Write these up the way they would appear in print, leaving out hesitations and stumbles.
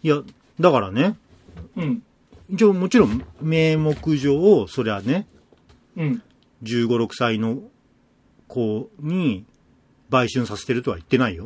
いや、だからね。 うん。 一応もちろん名目上、そりゃね、 うん。 15、6歳の子に売春させてるとは言ってないよ。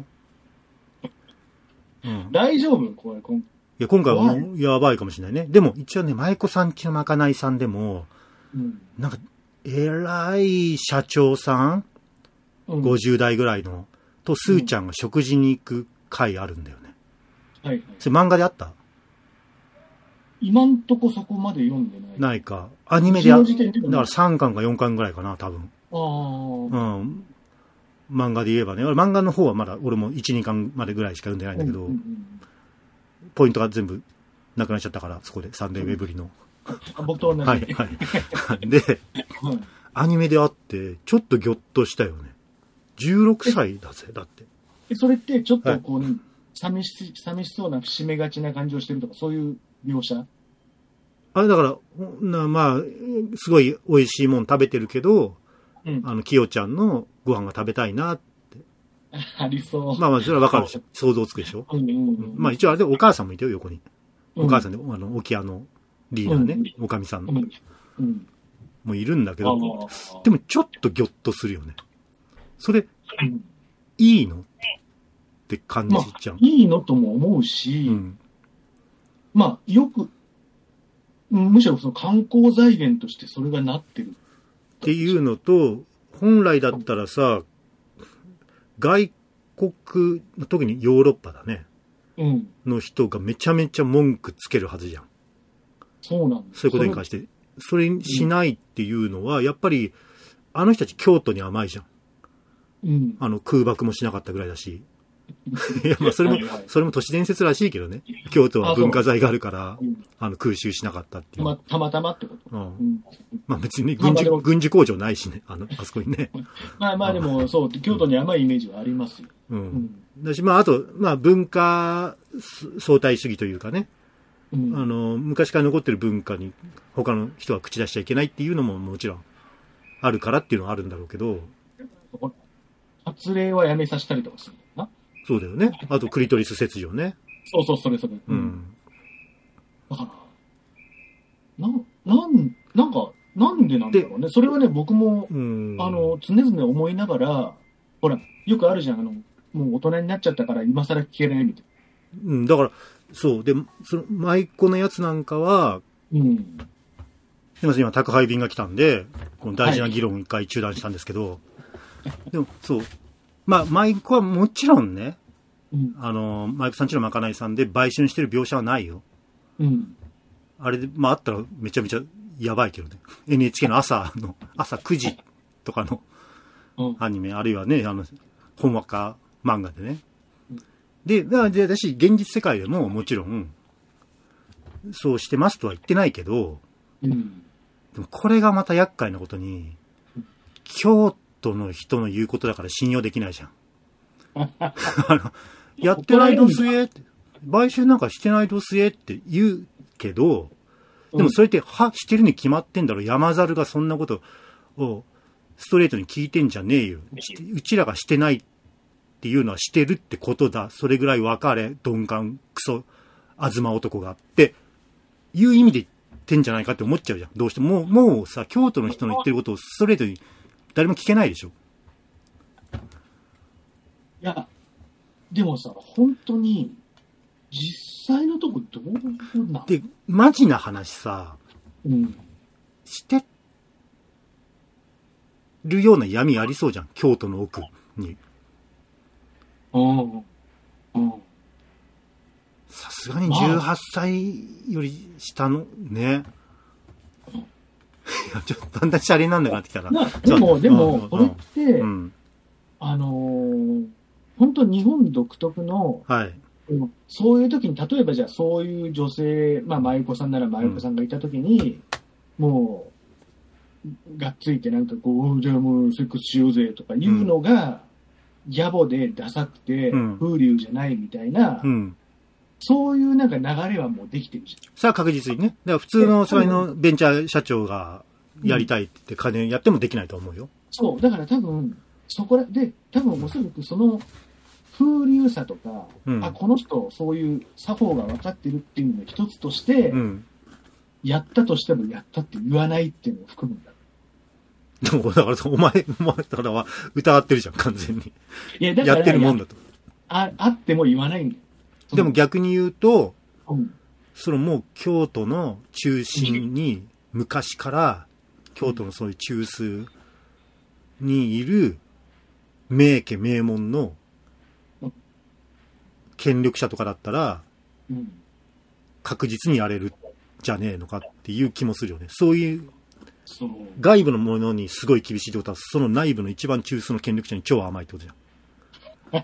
うん。 大丈夫これ、 いや、今回はもうやばいかもしれないね。でも一応ね、舞妓さんちのまかないさんでも、 うん、なんか、 偉い社長さん、うん、50代ぐらいの、とスーちゃんが食事に行く回あるんだよね。 はいはい。 それ漫画であった？ 今んとこそこまで読んでない。 ないか。アニメでだから3巻か4巻ぐらいかな、多分。 ああ。 うん。漫画で言えばね。漫画の方はまだ俺も1、2巻までぐらいしか読んでないんだけど、ポイントが全部なくなっちゃったから、そこでサンデーウェブリの。 僕と同じ。 はいはい。で、アニメであって、ちょっとギョッとしたよね。16歳だぜ、だって。 それってちょっとこう、寂しそうな節目がちな感じをしてるとか、そういう描写？ あれだから、まあ、すごい美味しいもん食べてるけど、きよちゃんのご飯が食べたいなって。 ありそう。 まあそれはわかるでしょ。想像つくでしょ。まあ一応あれでお母さんもいてよ、横に。お母さんで、沖屋のリーダーね、おかみさんの。もういるんだけど、でもちょっとギョッとするよね。それ、いいのって感じちゃう。 いいのとも思うし、まあよく、むしろその観光財源としてそれがなってる。 っていうのと、本来だったらさ、外国、特にヨーロッパだね。の人がめちゃめちゃ文句つけるはずじゃん。 そうなんです。 そういうことに関して。それしないっていうのは、やっぱり、あの人たち京都に甘いじゃん。空爆もしなかったぐらいだし。いや、まあ、それも都市伝説らしいけどね。京都は文化財があるから、空襲しなかったっていう。 たまたまってこと？ まあ別に軍事工場ないしね、あそこにね。 まあでも、そう、京都に甘いイメージはありますよ。 だし、まああと、まあ文化相対主義というかね。昔から残ってる文化に他の人は口出しちゃいけないっていうのももちろんあるからっていうのはあるんだろうけど。 発令はやめさせたりとかするのかな？ そうだよね。あとクリトリス切除ね。 そう、それ。だから、なんでなんだろうね。それはね、僕も、常々思いながら、ほら、よくあるじゃん。もう大人になっちゃったから今更聞けないみたいな。だから、そう。で、その、舞妓のやつなんかは、すいません、今宅配便が来たんで、この大事な議論を一回中断したんですけど、でも、そう。まあ、舞妓はもちろんね、舞妓さんちのまかないさんで売春してる描写はないよ。あれで、まあ、あったらめちゃめちゃやばいけどね。NHK の朝9時とかのアニメ、あるいはね、本話か漫画でね。で、私、現実世界でももちろん、そうしてますとは言ってないけど、でもこれがまた厄介なことに、京都の人の言うことだから信用できないじゃん。やってないどすえって、買収なんかしてないどすえって言うけど、でもそれって、してるに決まってんだろ。山猿がそんなことをストレートに聞いてんじゃねえよ。うちらがしてないっていうのはしてるってことだ。それぐらい分かれ、鈍感、クソ、東男が。っていう意味で言ってんじゃないかって思っちゃうじゃん。どうしても。もうさ、京都の人の言ってることをストレートに誰も聞けないでしょ。 いや、でもさ、本当に、実際のとこどうなんで、マジな話さ、してるような闇ありそうじゃん。京都の奥に。さすがに18歳より下の、ね。いや、ちょっとだんだんシャレになんなくなってきたな。 でも、これって、本当日本独特の、そういう時に、例えばじゃあそういう女性、まあ、舞妓さんなら舞妓さんがいた時に、もう、がっついてなんかこう、じゃあもうセックスしようぜとかいうのが、ギャボでダサくて、風流じゃないみたいな、そういうなんか流れはもうできてるじゃん。 さあ確実にね。だから普通のそれのベンチャー社長がやりたいって言って金やってもできないと思うよ。 そう。だから多分、そこらで、多分おそらくその風流さとか、この人、そういう作法が分かってるっていうのの一つとして、やったとしてもやったって言わないっていうのを含むんだ。 でも、だから、お前は疑ってるじゃん、完全に。 いや、だからやってるもんだと。 あっても言わないんだよ。 でも逆に言うと、そのもう京都の中心に、昔から京都のそういう中枢にいる名家名門の権力者とかだったら、確実にやれるじゃねえのかっていう気もするよね。そういう外部のものにすごい厳しいってことは、その内部の一番中枢の権力者に超甘いってことじゃ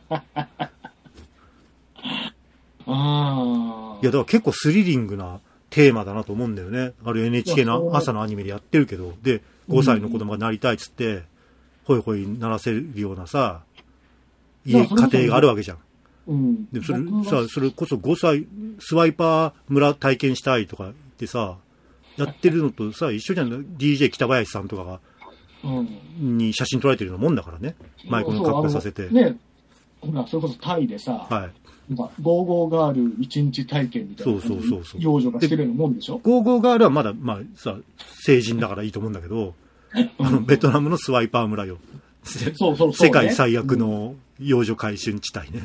ん。いや、だから結構スリリングなテーマだなと思うんだよね。ある NHK の朝のアニメでやってるけど、で、5歳の子供がなりたいっつって、ほいほいならせるようなさ、家庭があるわけじゃん。で、それこそ5歳、スワイパー村体験したいとかってさ、やってるのとさ、一緒じゃん。DJ 北林さんとかが、に写真撮られてるようなもんだからね。マイクの格好させて。 ね、ほら、それこそタイでさ、ゴーゴーガール一日体験みたいな。そう。幼女がしてるようなもんでしょ？ ゴーゴーガールはまだ、まあさ、成人だからいいと思うんだけど、ベトナムのスワイパー村よ。世界最悪の幼女回春地帯ね。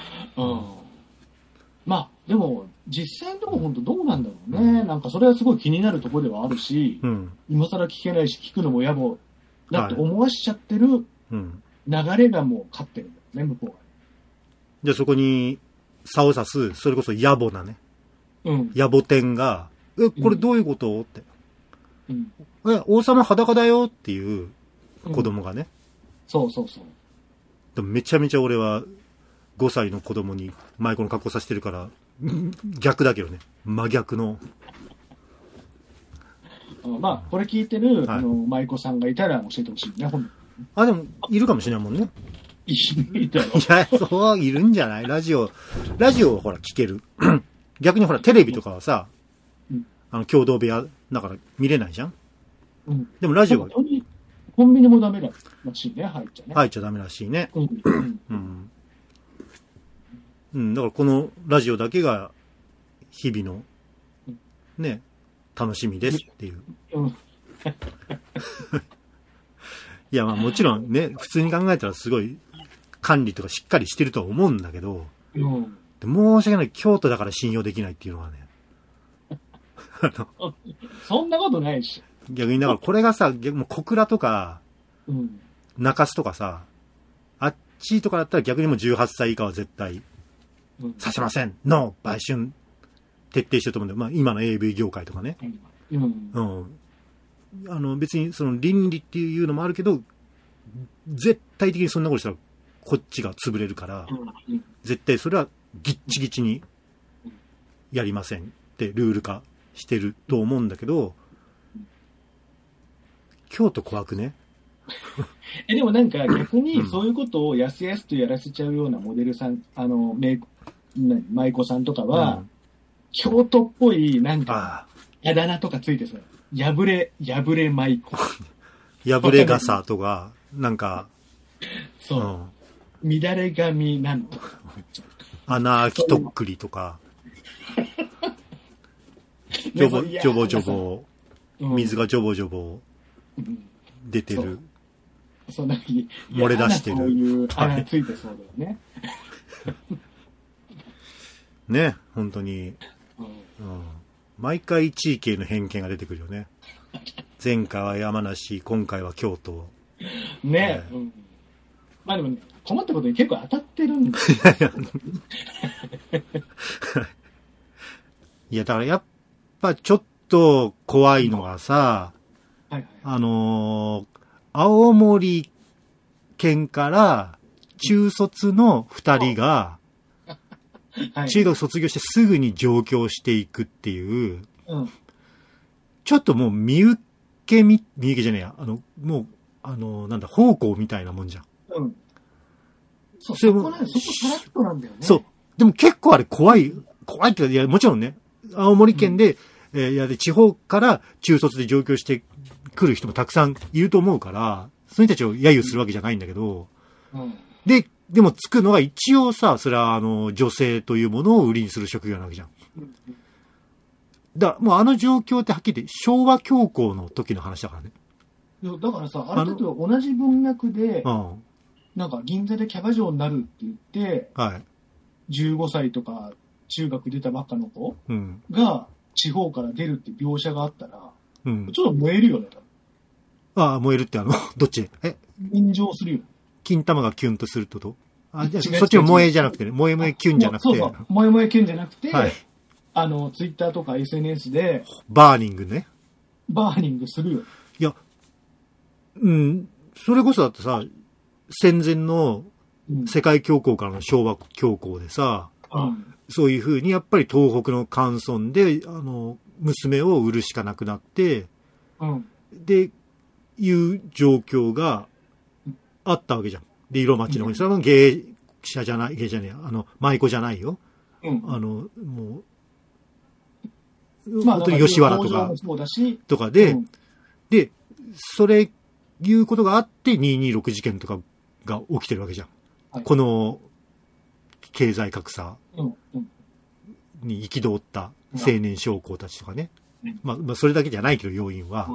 まあ、でも、実際のところ本当どうなんだろうね。なんかそれはすごい気になるところではあるし、今更聞けないし、聞くのも野暮だって思わしちゃってる流れがもう勝ってるんだよね、向こうは。 じゃあそこに、差を指す、それこそ野暮なね。野暮天が、これどういうこと、って。王様裸だよっていう子供がね。 そう。 でもめちゃめちゃ俺は5歳の子供に舞妓の格好させてるから、逆だけどね。真逆の。 まあ、これ聞いてる、舞妓さんがいたら教えてほしいね。 でも、いるかもしれないもんね。 いたよ。 いや、そう、いるんじゃない？ラジオはほら聞ける。逆にほら、テレビとかはさ、共同部屋だから見れないじゃん？でもラジオは。 コンビニもダメらしいね、入っちゃダメらしいね。だからこのラジオだけが、日々の、ね、楽しみですっていう。いや、まあもちろんね、普通に考えたらすごい管理とかしっかりしてるとは思うんだけど、申し訳ない、京都だから信用できないっていうのはね。 そんなことないし。 逆にだからこれがさ、もう小倉とか、中洲とかさ、あっちとかだったら逆にもう18歳以下は絶対、させません、ノー、売春、徹底してると思うんだよ。まあ今の AV 業界とかね。別にその倫理っていうのもあるけど、絶対的にそんなことしたらこっちが潰れるから、絶対それはギッチギチにやりませんってルール化してると思うんだけど、京都怖くね？ でもなんか逆にそういうことをやすやすとやらせちゃうようなモデルさん、舞妓さんとかは、京都っぽいなんかあだ名とかついてそう。破れ舞妓。 破れ傘とか、なんか。 そう。乱れ髪なんとか。 穴開きとっくりとか。ジョボジョボ。水がジョボジョボ。出てる。 そうなんか漏れ出してる。 そういう穴ついてそうだよね。 ね、本当に。毎回地域への偏見が出てくるよね。前回は山梨、今回は京都。 ね、まあでも、ね、困ったことに結構当たってるんだよ。 いや、だからやっぱちょっと怖いのがさ、青森県から中卒の2人が、中学卒業してすぐに上京していくっていう、ちょっともう見受けじゃねえや、もう、なんだ、奉公みたいなもんじゃん。 そこさらっとなんだよね。 そう。でも結構あれ怖いっていうか、いや、もちろんね、青森県で、地方から中卒で上京してくる人もたくさんいると思うから、その人たちを揶揄するわけじゃないんだけど、で、 でもつくのが一応さ、それは女性というものを売りにする職業なわけじゃん。だからもう状況ってはっきり言って昭和恐慌の時の話だからね。 いや、だからさ、あれと同じ文脈で、なんか銀座でキャバ嬢になるって言って、はい、15歳とか中学出たばっかの子が地方から出るって描写があったら、ちょっと燃えるよね。 ああ、燃えるってどっち？ 炎上するよ。 金玉がキュンとするってこと？じゃそっちの萌えじゃなくてね、萌え萌えキュンじゃなくて。 そう、萌え萌えキュンじゃなくて、はい、ツイッターとか SNS で、 バーニングね。 バーニングするよ。 いや、それこそだってさ、戦前の世界恐慌からの昭和恐慌でさ、そういうふうにやっぱり東北の寒村で、娘を売るしかなくなって、で、いう状況があったわけじゃん。で、色町の方に。それは芸者じゃない、舞妓じゃないよ。もう、本当に吉原とかで、で、それ、いうことがあって、226事件とかが起きてるわけじゃん。はい、この、経済格差に憤った青年将校たちとかね。まあ、それだけじゃないけど、要因は。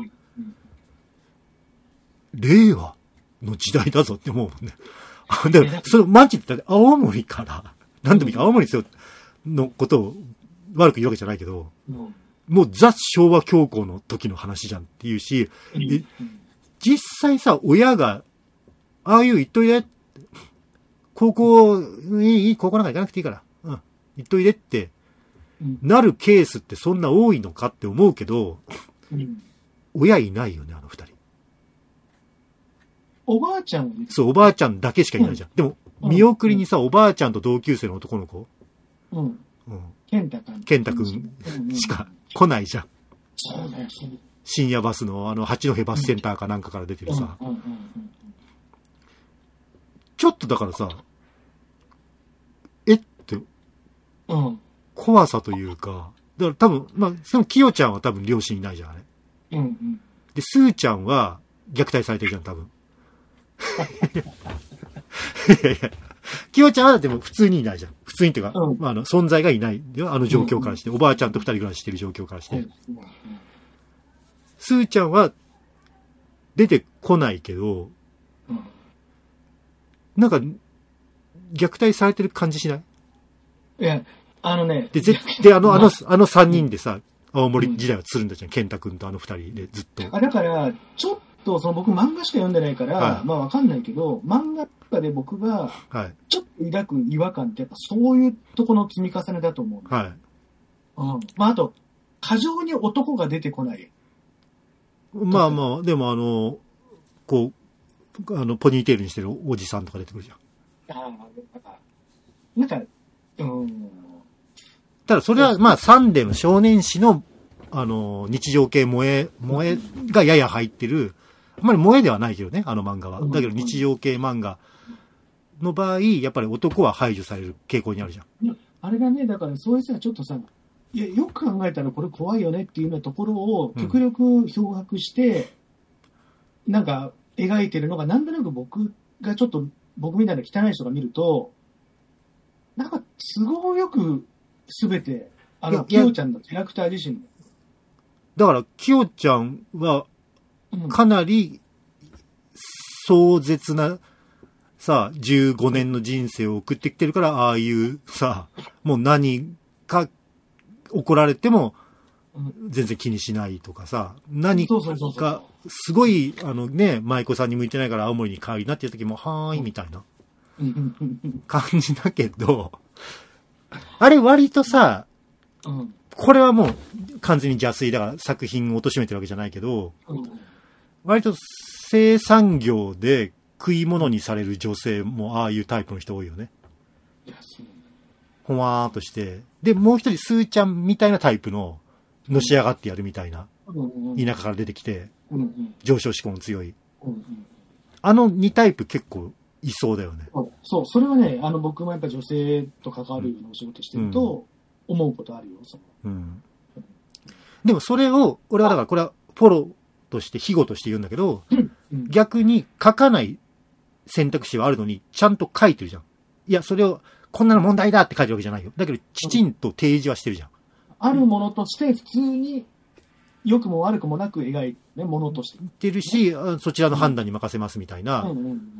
令和の時代だぞって思うもんね。だから、それ、マジで、青森から、なんでもいいか、青森のことを悪く言うわけじゃないけど、もうザ・昭和恐慌の時の話じゃんっていうし、実際さ、親が、ああいう言っといで、高校なんか行かなくていいから、言っといでって、なるケースってそんな多いのかって思うけど、親いないよね、二人。 おばあちゃんはそう、おばあちゃんだけしかいないじゃん。でも、見送りにさ、おばあちゃんと同級生の男の子健太くんしか来ないじゃん。 そうだよ、そう。 深夜バスの八戸バスセンターかなんかから出てるさ。ちょっとだからさ、って、怖さというか、だから多分、まあ、そのキヨちゃんは多分両親いないじゃん、あれ。で、スーちゃんは虐待されてるじゃん、多分。いやいや。キヨちゃんはだっても普通にいないじゃん。普通にっていうか、存在がいないよ、状況からして。おばあちゃんと二人暮らししてる状況からして。スーちゃんは出てこないけど、なんか、虐待されてる感じしない？ いや、 で、あの三人でさ、青森時代はつるんだじゃん。健太くんと二人でずっと。 だから、ちょっと、僕漫画しか読んでないから、まあわかんないけど、漫画とかで僕が、ちょっと抱く違和感ってやっぱそういうとこの積み重ねだと思う。まああと、過剰に男が出てこない。 まあまあ、でもこう、ポニーテールにしてるおじさんとか出てくるじゃん。ただそれはまあサンデーの少年誌の、日常系萌えがやや入ってる、あんまり萌えではないけどね、漫画は。だけど日常系漫画の場合、やっぱり男は排除される傾向にあるじゃん。 あれがね、だからそういうさ、ちょっとさ、いや、よく考えたらこれ怖いよねっていうようなところを極力漂白して、なんか描いてるのが、なんとなく僕みたいな汚い人が見ると、なんか都合よく全て、キヨちゃんのキャラクター自身。 だから、キヨちゃんは、かなり壮絶な、さ、15年の人生を送ってきてるから、ああいうさ、もう何か怒られても、全然気にしないとかさ、何か、すごい、舞妓さんに向いてないから青森に帰りなっていう時も、はーい、みたいな感じだけど、あれ割とさ、これはもう完全に邪推だから作品を貶めてるわけじゃないけど、割と生産業で食い物にされる女性もああいうタイプの人多いよね。ほわーっとして。で、もう一人スーちゃんみたいなタイプののし上がってやるみたいな。田舎から出てきて、上昇志向の強い。2タイプ結構いそうだよね。 そう、それはね、僕もやっぱ女性と関わるようなお仕事してると、思うことあるよ。 でもそれを、俺はだからこれはフォローとして、庇護として言うんだけど、逆に書かない選択肢はあるのに、ちゃんと書いてるじゃん。いや、それを、こんなの問題だって書いてるわけじゃないよ。だけど、きちんと提示はしてるじゃん。 あるものとして、普通に、良くも悪くもなく描いてね、ものとして。 言ってるし、そちらの判断に任せますみたいな、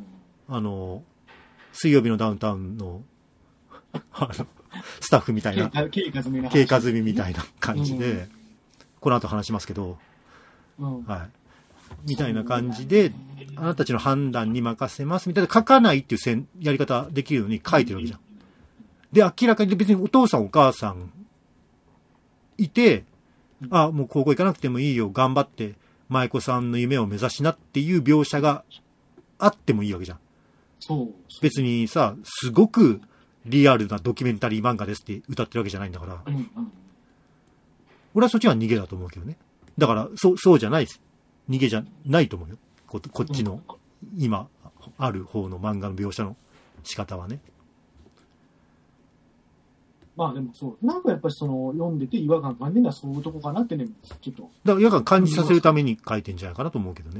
水曜日のダウンタウンの、スタッフみたいな、 経過済みみたいな感じで、この後話しますけど、はい。みたいな感じで、あなたたちの判断に任せますみたいな、書かないっていうやり方できるように書いてるわけじゃん。で、明らかに別にお父さんお母さんいて、あ、もう高校行かなくてもいいよ、頑張って、舞妓さんの夢を目指しなっていう描写があってもいいわけじゃん。 そう。 別にさ、すごくリアルなドキュメンタリー漫画ですって歌ってるわけじゃないんだから。俺はそっちは逃げだと思うけどね。だから、そうじゃないです。逃げじゃないと思うよ。こっちの、今、ある方の漫画の描写の仕方はね。 まあでもそう。なんかやっぱり読んでて違和感感じるのはそういうとこかなってね、ちょっと。 だから違和感感じさせるために書いてんじゃないかなと思うけどね。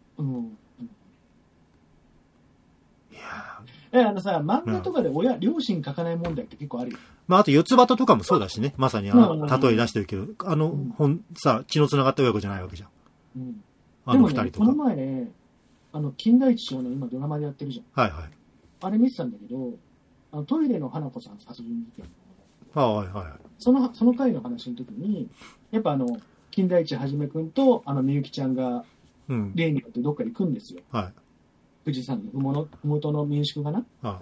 いやさ、漫画とかで両親書かない問題って結構あるよ。 まああと四つ葉とかもそうだしね。まさに例え出してるけど、さ、血の繋がった親子じゃないわけじゃん。あの二人とか。 この前ね、金田一少年今ドラマでやってるじゃん。 はいはい。 あれ見てたんだけど、トイレの花子さん殺人事件。 はいはい。 その回の話の時に、やっぱ金田一はじめくんとみゆきちゃんが、例によってどっか行くんですよ。 はい。 富士山のふもとの民宿かな。 はい。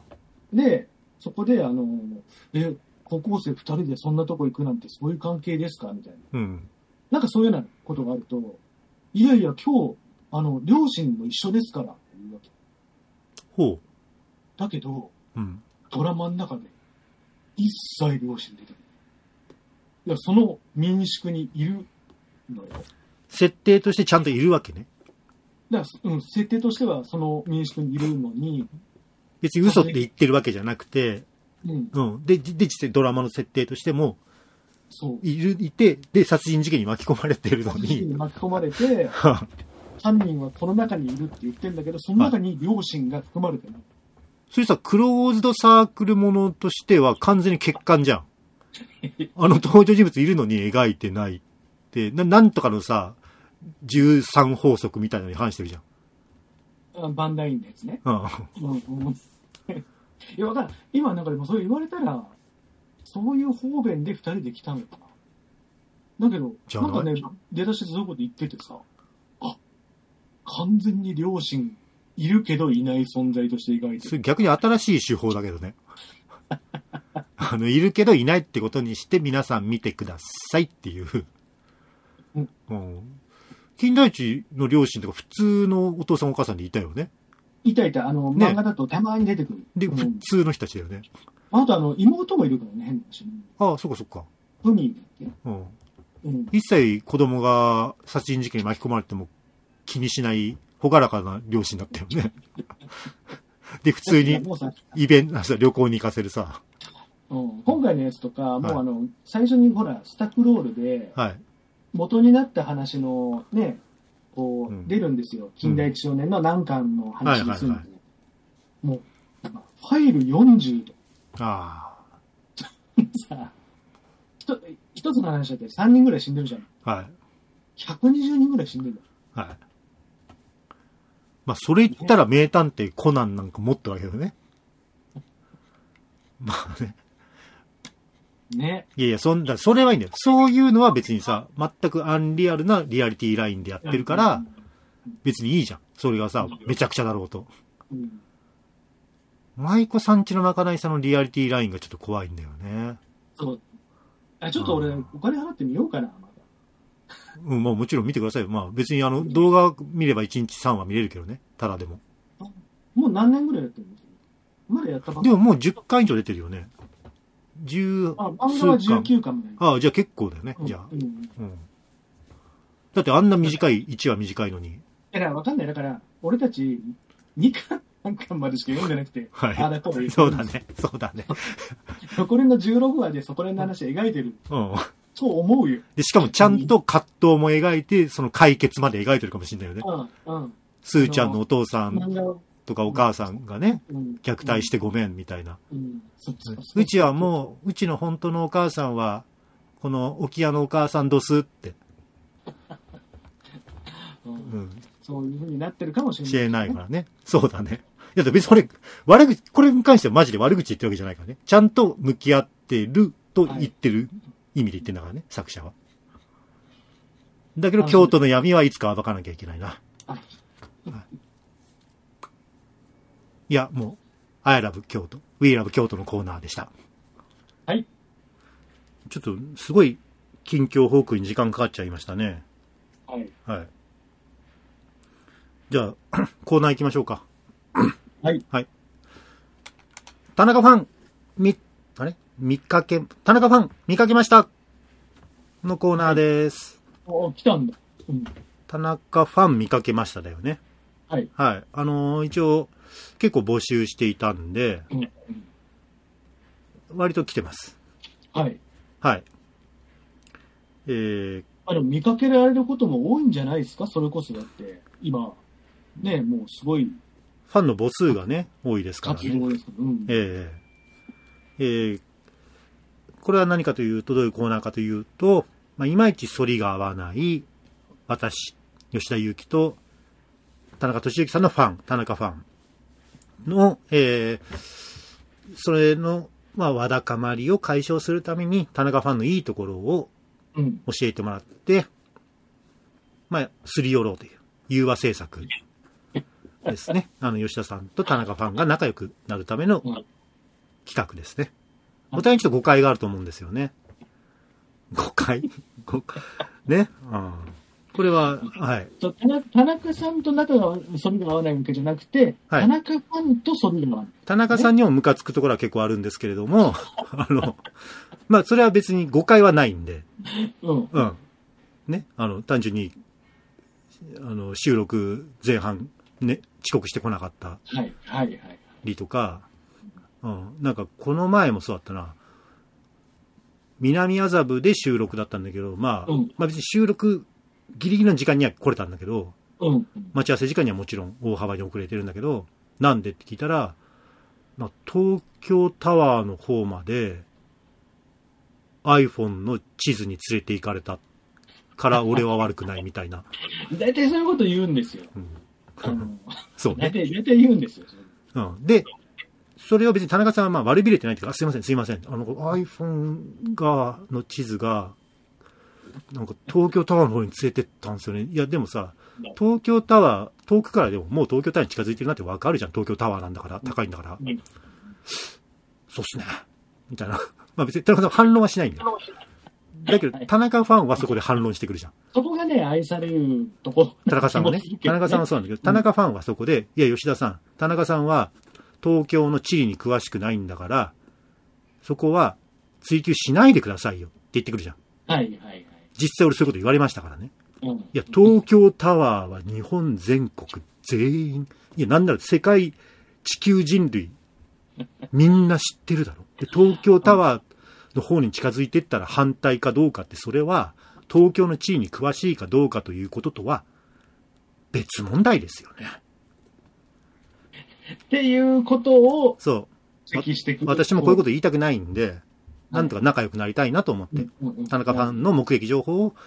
で、そこで高校生2人でそんなとこ行くなんてそういう関係ですかみたいな。なんかそういうようなことがあると、いやいや今日、両親も一緒ですからって言うわけ。 ほう。 だけど、ドラマの中で一切両親出てない。いや、その民宿にいるのよ。 設定としてちゃんといるわけね。 だから、設定としてはその民宿にいるのに。 別に嘘って言ってるわけじゃなくて、で、実際ドラマの設定としても、 そう。 いて、で、殺人事件に巻き込まれてるのに。 殺人事件に巻き込まれて、犯人はこの中にいるって言ってるんだけど、その中に両親が含まれてない。 それさ、クローズドサークルものとしては完全に欠陥じゃん。登場人物いるのに描いてないって、なんとかのさ、13法則みたいなのに反してるじゃん。 バンダインのやつね。いや、わかんない。今なんかでもそう言われたら、そういう方便で2人で来たのかな。だけど、なんかね、出だしでそういうこと言っててさ、完全に両親いるけどいない存在として描いてる。 それ逆に新しい手法だけどね。いるけどいないってことにして皆さん見てくださいっていう。金田一の両親とか普通のお父さんお母さんでいたよね。 いた。漫画だとたまに出てくる。 で、普通の人たちだよね。 あと妹もいるからね、変な話。 ああ、そっかそっか。 海だっけ？一切子供が殺人事件に巻き込まれても気にしない朗らかな両親だったよね。で、普通に旅行に行かせるさ。 今回のやつとか、もう最初にほら、スタッフロールで、元になった話のね、こう、出るんですよ。金田一少年の何巻の話にするんで。もう、ファイル40と。さあ、一つの話だって3人ぐらい死んでるじゃん。120人ぐらい死んでる。 まあ、それ言ったら名探偵コナンなんか持ってるわけだよね。まあね。 ね。 いや、それはいいんだよ。そういうのは別にさ、全くアンリアルなリアリティラインでやってるから、別にいいじゃん。それがさ、めちゃくちゃだろうと。舞妓さんちのまかないさんのリアリティラインがちょっと怖いんだよね。 そう。ちょっと俺、お金払ってみようかな、まだ。まあもちろん見てくださいよ。まあ別に動画見れば1日3話見れるけどね。ただでも。 もう何年ぐらいやってるんですか？まだやったばっかり。 でももう10回以上出てるよね。 漫画は19巻みたいな。 じゃあ結構だよね。じゃあ。だってあんな短い、1話短いのに。 だからわかんない。だから、俺たち2巻、3巻までしか読んでなくて。 そうだね。そうだね。 残りの16話でそこら辺の話描いてる。そう思うよ。 で、しかもちゃんと葛藤も描いて、その解決まで描いてるかもしれないよね。スーちゃんのお父さんとかお母さんがね、虐待してごめんみたいな。うちはもう、うちの本当のお母さんは、この沖屋のお母さんどすって。 そういう風になってるかもしれないからね。そうだね。いや、別にこれに関してはマジで悪口言ってるわけじゃないからね。ちゃんと向き合ってると言ってる意味で言ってんだからね、作者は。だけど、京都の闇はいつか暴かなきゃいけないな。いや、もう、I love 京都、We love 京都のコーナーでした。 はい。 ちょっと、すごい、近況報告に時間かかっちゃいましたね。 はい。 はい。じゃあ、コーナー行きましょうか。 はい。 はい。田中ファン、田中ファン、見かけましたのコーナーです。 はい、来たんだ。 田中ファン見かけましただよね。 はい。 はい。一応、結構募集していたんで、割と来てます。 はい。 はい。 見かけられることも多いんじゃないですか？それこそだって、今、ね、もうすごい。 ファンの母数がね、多いですからね。 活動です。 これは何かというと、どういうコーナーかというと、いまいち反りが合わない、私、吉田祐希と、田中俊之さんのファン、田中ファンの、それの、わだかまりを解消するために、田中ファンのいいところを教えてもらって、すり寄ろうという、融和政策ですね。吉田さんと田中ファンが仲良くなるための企画ですね。お互いにちょっと誤解があると思うんですよね。誤解ね。これは、はい。 田中さんと仲が反りが合わないわけじゃなくて、はい、田中ファンと反りが合わない。 田中さんにもムカつくところは結構あるんですけれども、それは別に誤解はないんで、ね、単純に、収録前半、ね、遅刻してこなかったりとか、なんかこの前もそうだったな。南麻布で収録だったんだけど、別に収録ギリギリの時間には来れたんだけど、待ち合わせ時間にはもちろん大幅に遅れてるんだけど、なんでって聞いたら、東京タワーの方まで iPhone の地図に連れて行かれたから俺は悪くないみたいな。 大体そういうこと言うんですよ。 そうね。 大体言うんですよ。 で、それを別に田中さんは悪びれてないというか、すいません。iPhone の地図が、なんか東京タワーの方に連れてったんですよね。いや、でもさ、東京タワー、遠くからでももう東京タワーに近づいてるなってわかるじゃん。東京タワーなんだから、高いんだから。そうっすね。みたいな。別に田中さん反論はしないんだよ。だけど、田中ファンはそこで反論してくるじゃん。 そこがね、愛されるとこ。 田中さんはね。田中さんはそうなんだけど、田中ファンはそこで、いや、吉田さん、田中さんは東京の地理に詳しくないんだから、そこは追求しないでくださいよって言ってくるじゃん。実際俺そういうこと言われましたからね。いや、東京タワーは日本全国全員、いや、なんなら世界、地球人類、みんな知ってるだろ。で、東京タワーの方に近づいていったら反対かどうかって、それは東京の地理に詳しいかどうかということとは別問題ですよね。 っていうことをそう。私もこういうこと言いたくないんで、なんとか仲良くなりたいなと思って、田中ファンの目撃情報を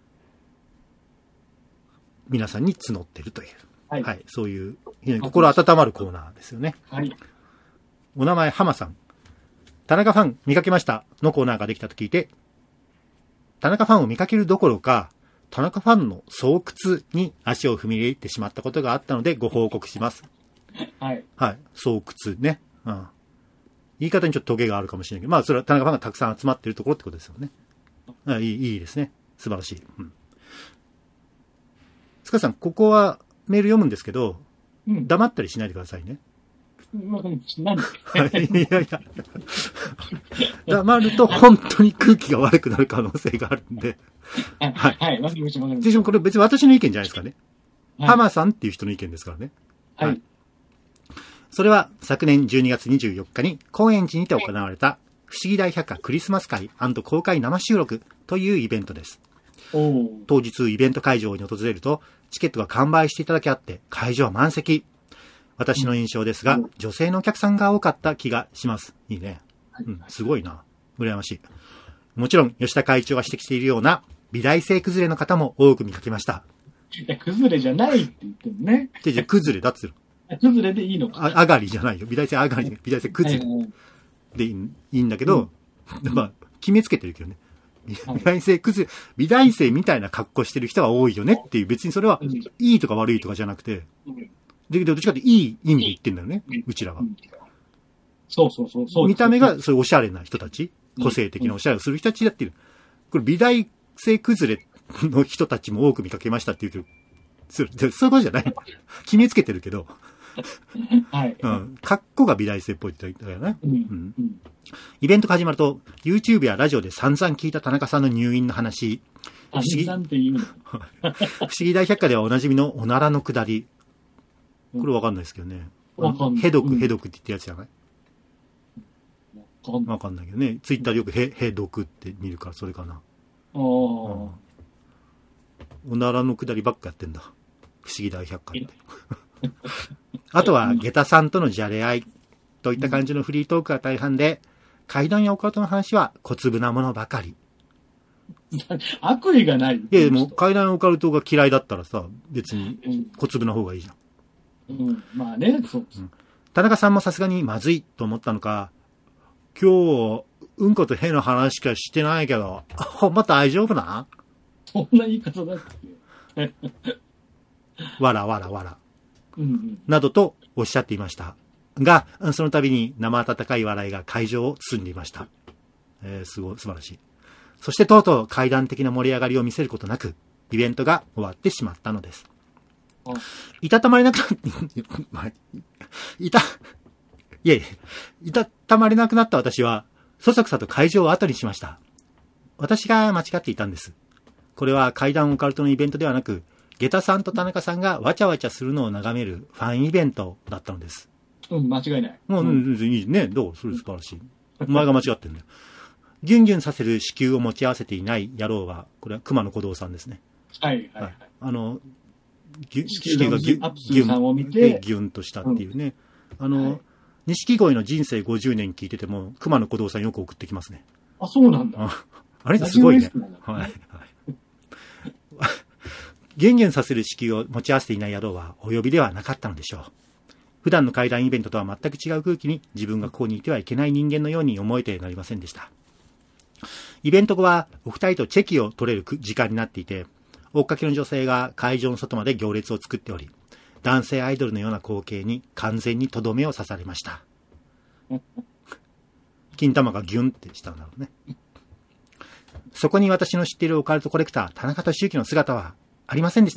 皆さんに募ってるという、はい、そういう心温まるコーナーですよね。 はい。 お名前、浜さん。田中ファン見かけましたのコーナーができたと聞いて、田中ファンを見かけるどころか、田中ファンの巣窟に足を踏み入れてしまったことがあったのでご報告します。 はい。 はい。巣窟ね。言い方にちょっとトゲがあるかもしれないけど、それは田中ファンがたくさん集まっているところってことですよね。いいですね。素晴らしい。塚さん、ここはメール読むんですけど、黙ったりしないでくださいね。いや。黙ると本当に空気が悪くなる可能性があるんで。 はい。わかりました。 でもこれ別に私の意見じゃないですかね。浜さんっていう人の意見ですからね。 はい。 それは昨年12月24日に高円寺にて行われた不思議大百科クリスマス会&公開生収録というイベントです。当日イベント会場に訪れるとチケットが完売していただけあって会場は満席。 私の印象ですが、女性のお客さんが多かった気がします。いいね。うん、すごいな。羨ましい。もちろん、吉田会長が指摘しているような、美大生崩れの方も多く見かけました。 いや、崩れじゃないって言ってるね。 じゃ崩れだっつる。 崩れでいいのか。 上がりじゃないよ。美大生上がり、美大生崩れでいいんだけど、まあ、決めつけてるけどね。美大生崩れ、美大生みたいな格好してる人が多いよねっていう、別にそれは、いいとか悪いとかじゃなくて、で、どっちかっていい意味で言ってんだよね、うちらは。 そう。 見た目が、そういうおしゃれな人たち、個性的なおしゃれをする人たちだっていう。これ、美大生崩れの人たちも多く見かけましたって言うけど、そういうことじゃない。決めつけてるけど、 はい。 うん。格好が美大生っぽいって言ったよね。イベントが始まると、YouTube やラジオで散々聞いた田中さんの入院の話。 不思議大百科ではおなじみのおならのくだり。これわかんないですけどね。ヘドクって言ってやつじゃない？わかんないけどね。ツイッターでよくヘドクって見るからそれかな。おならのくだりばっかやってんだ。不思議大百科って。あとは、下駄さんとのじゃれ合いといった感じのフリートークが大半で、怪談やオカルトの話は小粒なものばかり。 悪意がない。 いや、もう怪談やオカルトが嫌いだったらさ、別に小粒な方がいいじゃん。 まあね、そう、 田中さんもさすがにまずいと思ったのか、今日、うんこと変な話しかしてないけど、ほんま大丈夫な？ そんな言い方だっけわら。などとおっしゃっていました。が、その度に生温かい笑いが会場を包んでいました。素晴らしい。そしてとうとう怪談的な盛り上がりを見せることなく、イベントが終わってしまったのです。いたたまれなくなった私は、そそくさと会場を後にしました。私が間違っていたんです。これは怪談オカルトのイベントではなく、下駄さんと田中さんがわちゃわちゃするのを眺めるファンイベントだったのです。 間違いない。 もう、いいね。どう？それ素晴らしい。お前が間違ってんだよ。ギュンギュンさせる子宮を持ち合わせていない野郎は、これは熊野古道さんですね。 はい。 子宮がギュンとしたっていうね。錦鯉の人生50年聞いてても、熊野古道さんよく送ってきますね。 あ、そうなんだ。 あれすごいね。はい。ギュンギュンさせる子宮を持ち合わせていない野郎はお呼びではなかったのでしょう。普段の怪談イベントとは全く違う空気に自分がここにいてはいけない人間のように思えてなりませんでした。イベント後はお二人とチェキを取れる時間になっていて、追っかけの女性が会場の外まで行列を作っており、男性アイドルのような光景に完全にとどめを刺されました。金玉がギュンってしたんだろうね。そこに私の知っているオカルトコレクター、田中俊之の姿はありませんでした。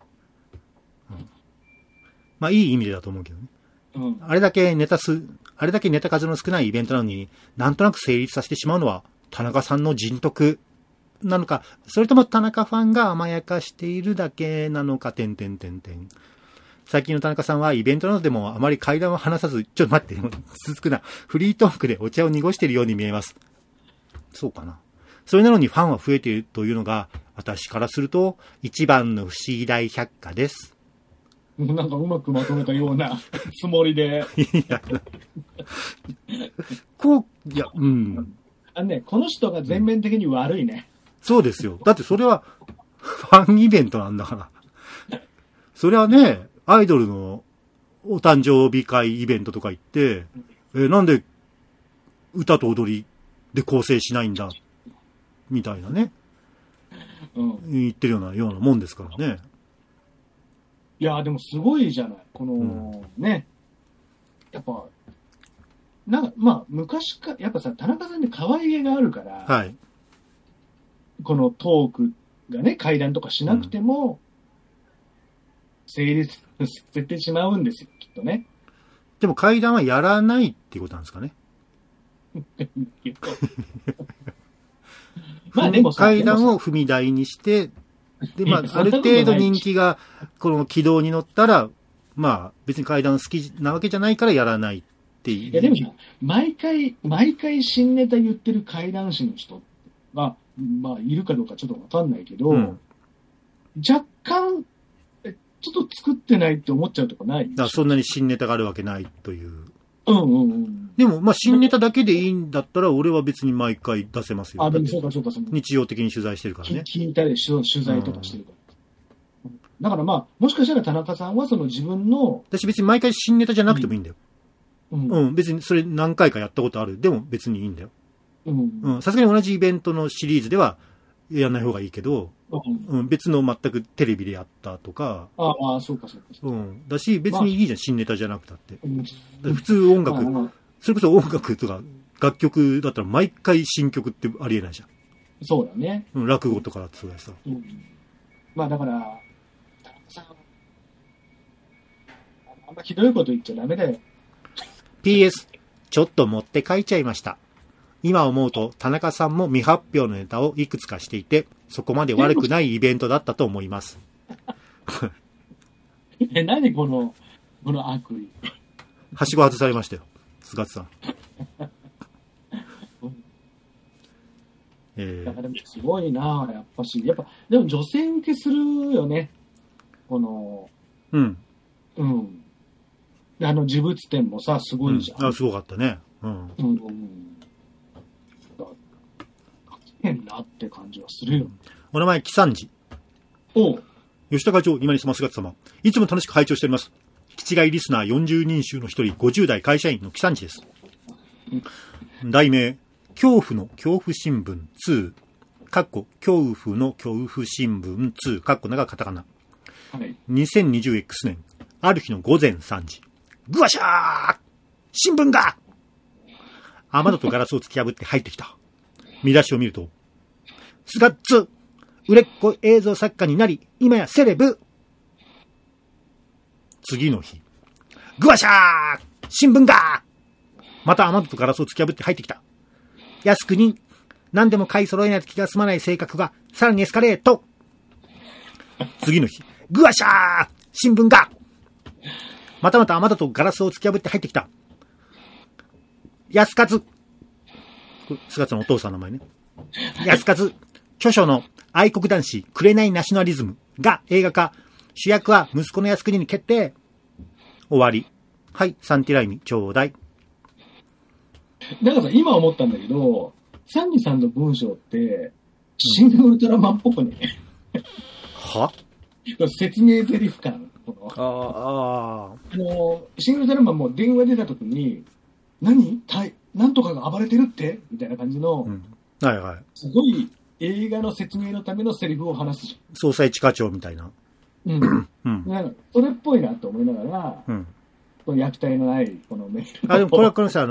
まあいい意味でだと思うけどね。あれだけネタ数の少ないイベントなのに、なんとなく成立させてしまうのは、田中さんの人徳なのか、それとも田中ファンが甘やかしているだけなのか、最近の田中さんはイベントなどでもあまり怪談を話さず、ちょっと待って、続くな。フリートークでお茶を濁しているように見えます。そうかな。それなのにファンは増えているというのが、私からすると、一番の不思議大百科です。 なんかうまくまとめたようなつもりで。 この人が全面的に悪いね。 そうですよ。だってそれは、ファンイベントなんだから。それはね、アイドルのお誕生日会イベントとか行って、なんで歌と踊りで構成しないんだみたいなね、言ってるようなもんですからね。 いやでもすごいじゃない。この、ね、やっぱまあ昔からやっぱさ、田中さんって可愛げがあるから、 はい、 このトークがね、怪談とかしなくても、成立させてしまうんですよ、きっとね。 でも怪談はやらないっていうことなんですかね。まあでも怪談を踏み台にして、で、まあ、ある程度人気が、この軌道に乗ったら、まあ、別に怪談好きなわけじゃないからやらないっていう。 いや、でもさ、毎回新ネタ言ってる怪談師の人は、まあ、いるかどうかちょっとわかんないけど、若干、 ちょっと作ってないって思っちゃうとかない？ そんなに新ネタがあるわけないという。 うんうんうん。 でも、まあ、新ネタだけでいいんだったら、俺は別に毎回出せますよ。 でもそうかそうかそうか。 日常的に取材してるからね。 聞いたり取材とかしてるから。だからまあ、もしかしたら田中さんはその自分の。 私別に毎回新ネタじゃなくてもいいんだよ。別にそれ何回かやったことある。でも別にいいんだよ。さすがに同じイベントのシリーズではやんない方がいいけど、別の全くテレビでやったとか。 そうかそうか。 だし、別にいいじゃん、新ネタじゃなくたって。普通音楽、それこそ音楽とか楽曲だったら毎回新曲ってありえないじゃん。 そうだね。 落語とかだってそうやさ。 まあだから、田中さん、あんまひどいこと言っちゃダメだよ。 PS、ちょっと持って書いちゃいました。今思うと田中さんも未発表のネタをいくつかしていて、そこまで悪くないイベントだったと思います。 何この悪意。 はしご外されましたよ、菅津さん。 だからすごいな、やっぱし。でも女性受けするよね。呪物展もさ、すごいじゃん。 すごかったね。 変なって感じはするよ。 お名前、木三治。吉田課長、今にすます菅津様。いつも楽しく拝聴しております。気違いリスナー40人衆の一人、50代会社員の木三治です。題名、恐怖の恐怖新聞2、恐怖の恐怖新聞2、長カタカナ。2020X 年、ある日の午前3時。ぐわしゃー！新聞が雨戸とガラスを突き破って入ってきた。見出しを見ると、菅津、売れっ子映像作家になり、今やセレブ。次の日、ぐわしゃー！新聞がまた雨戸とガラスを突き破って入ってきた。靖国、何でも買い揃えないと気が済まない性格がさらにエスカレート。次の日、ぐわしゃー！新聞がまた雨戸とガラスを突き破って入ってきた。安和、菅津のお父さんの名前ね。安和、著書の愛国男子、紅ナショナリズムが映画化。主役は息子の靖国に決定。終わり。はい、サンティライミ、ちょうだい。 だからさ、今思ったんだけど、サンニさんの文章って、シン・ウルトラマンっぽくね。 は？ 説明台詞かな。シン・ウルトラマンも電話出た時に、なんとかが暴れてるってみたいな感じの、すごい映画の説明のためのセリフを話すじゃん。 捜査一課長みたいな。 なんかそれっぽいなと思いながら、この虐待のないこのメール。 でもこれはこのさ、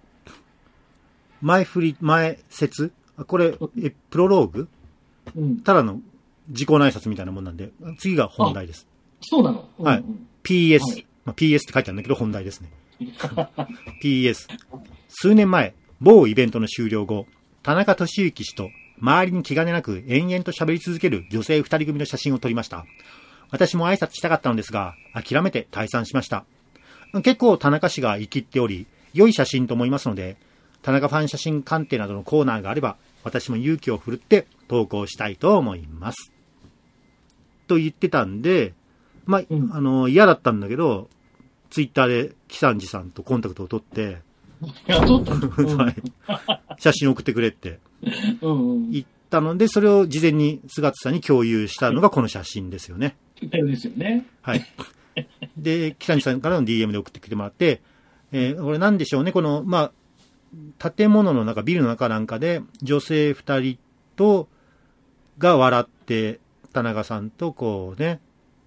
前説これ、プロローグ、ただの自己内冊みたいなもんなんで、次が本題です。 そうなの？ はい。PS。PS って書いてあるんだけど、本題ですね。PS。数年前、某イベントの終了後、田中俊之氏と周りに気兼ねなく延々と喋り続ける女性二人組の写真を撮りました。私も挨拶したかったのですが、諦めて退散しました。結構田中氏が生きっており、良い写真と思いますので、田中ファン写真鑑定などのコーナーがあれば、私も勇気を振るって投稿したいと思います。と言ってたんで、嫌だったんだけど、ツイッターで木三治さんとコンタクトを取って、写真送ってくれって言ったので、それを事前に菅津さんに共有したのがこの写真ですよね。 ですよね。 はい。で、木三治さんからの DM で送ってきてもらって、これなんでしょうね、この、建物の中、ビルの中なんかで、女性二人と、が笑って、田中さんとこうね、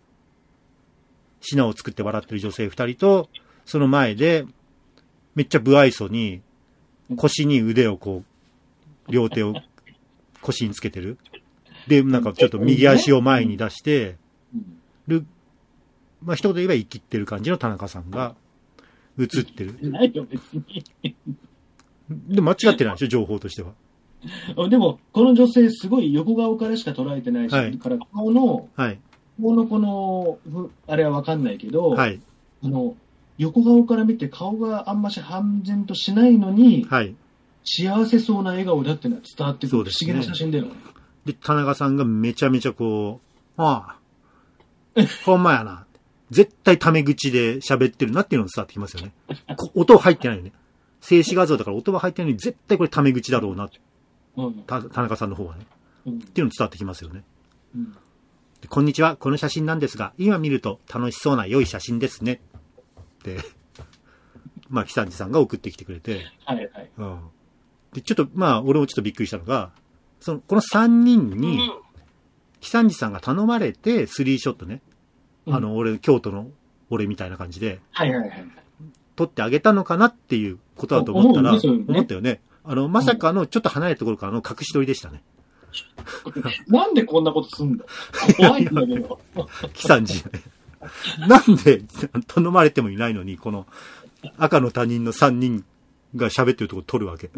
品を作って笑ってる女性二人と、その前で、めっちゃ不愛想に、腰に腕をこう、両手を腰につけてる。で、なんかちょっと右足を前に出してる、一言言えば生きってる感じの田中さんが映ってる。 ないよ、別に。 でも間違ってないでしょ、情報としては。 でも、この女性すごい横顔からしか捉えてないし、から顔の、この、あれはわかんないけど、横顔から見て顔があんまし半然としないのに、幸せそうな笑顔だってのは伝わってくる、不思議な写真だよね。 で、田中さんがめちゃめちゃこう、 ほんまやな。絶対タメ口で喋ってるなっていうのが伝わってきますよね。音入ってないよね。静止画像だから音は入ってないのに絶対これタメ口だろうな。田中さんの方はね。っていうの伝わってきますよね。こんにちは。この写真なんですが、今見ると楽しそうな良い写真ですね。って、まあ、木三治さんが送ってきてくれて。 はいはい。 で、ちょっと、まあ、俺もちょっとびっくりしたのが、この3人に、木三治さんが頼まれて、スリーショットね。京都の俺みたいな感じで、 はいはいはい。 撮ってあげたのかなっていうことだと思ったら、思ったよね。まさかのちょっと離れたところからの隠し撮りでしたね。 なんでこんなことすんだ怖いんだけど。 木三治。なんで頼まれてもいないのに、この赤の他人の3人が喋ってるところ撮るわけ。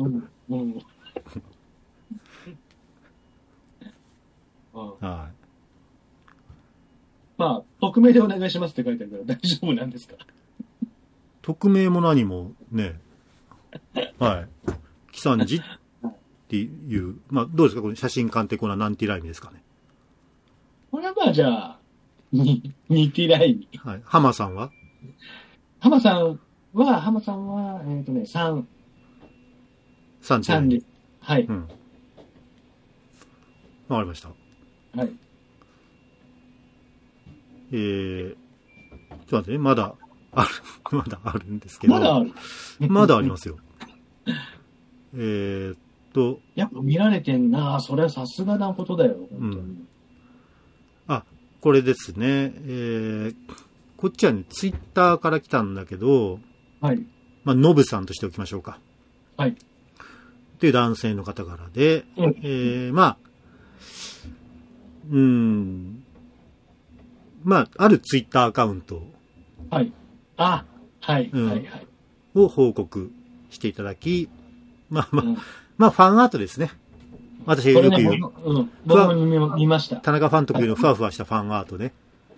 はい。 まあ、匿名でお願いしますって書いてあるから大丈夫なんですか？ 匿名も何もね、はい。木三治っていう、まあどうですかこの写真鑑定コーナーナンティライミですかね。 これはまあじゃあ、ニティライミ。 はい。浜さんは浜さんは、3。3です。はい。 わかりました。 はい。 ちょっと待ってね、まだあるんですけど。 まだあるまだありますよ。 やっぱ見られてんな。それはさすがなことだよ、本当に。 あ、これですね。こっちはね、ツイッターから来たんだけど、 はい。 まあ、ノブさんとしておきましょうか。 はい。 っていう男性の方からで、まあ、まあ、あるツイッターアカウント。 はい。あ、はい、はい、はい。 を報告していただき、まあ、まあ、ファンアートですね。私がよく言う。 僕も見ました。 田中ファン特有のふわふわしたファンアートね。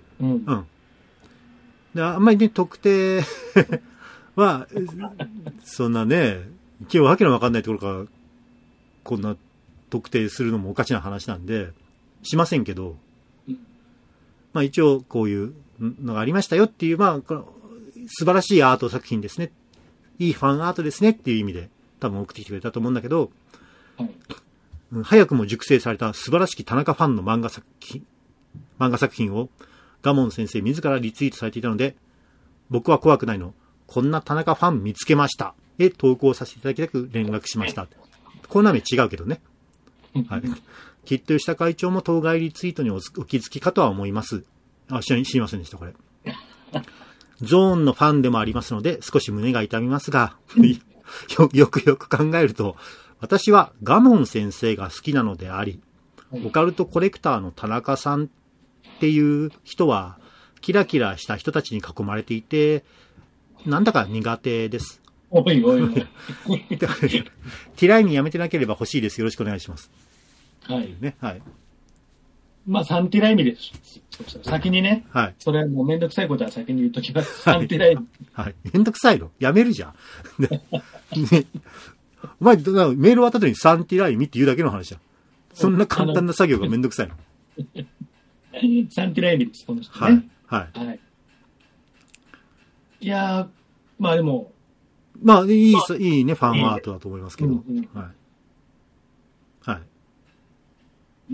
で、あんまりね、特定は、そんなね、今日わけのわかんないところから、こんな特定するのもおかしな話なんで、しませんけど、まあ一応こういうのがありましたよっていう、まあ、素晴らしいアート作品ですね。いいファンアートですねっていう意味で多分送ってきてくれたと思うんだけど、早くも熟成された素晴らしき田中ファンの漫画作品をガモン先生自らリツイートされていたので、僕は怖くないの。こんな田中ファン見つけました。投稿させていただきたく連絡しました。コーナー名違うけどね。はい。きっと吉田会長も当該リツイートにお気づきかとは思います。知りませんでした、これ。ゾーンのファンでもありますので、少し胸が痛みますが、よくよく考えると、私はガモン先生が好きなのであり、オカルトコレクターの田中さんっていう人は、キラキラした人たちに囲まれていて、なんだか苦手です。 おいおいおい。 ティライミやめてなければ欲しいです。よろしくお願いします。 はい。 ね、はい。 まあ、サンティライミです。先にね。 はい。 それはもうめんどくさいことは先に言っときます。サンティライミ。 はい。めんどくさいのやめるじゃん。ね。お前、メール渡ったのにサンティライミって言うだけの話じゃん。そんな簡単な作業がめんどくさいの。 サンティライミです、この人ね。 はい。 はい。いやー、まあでも。 まあ、いいね、ファンアートだと思いますけど。はい。はい。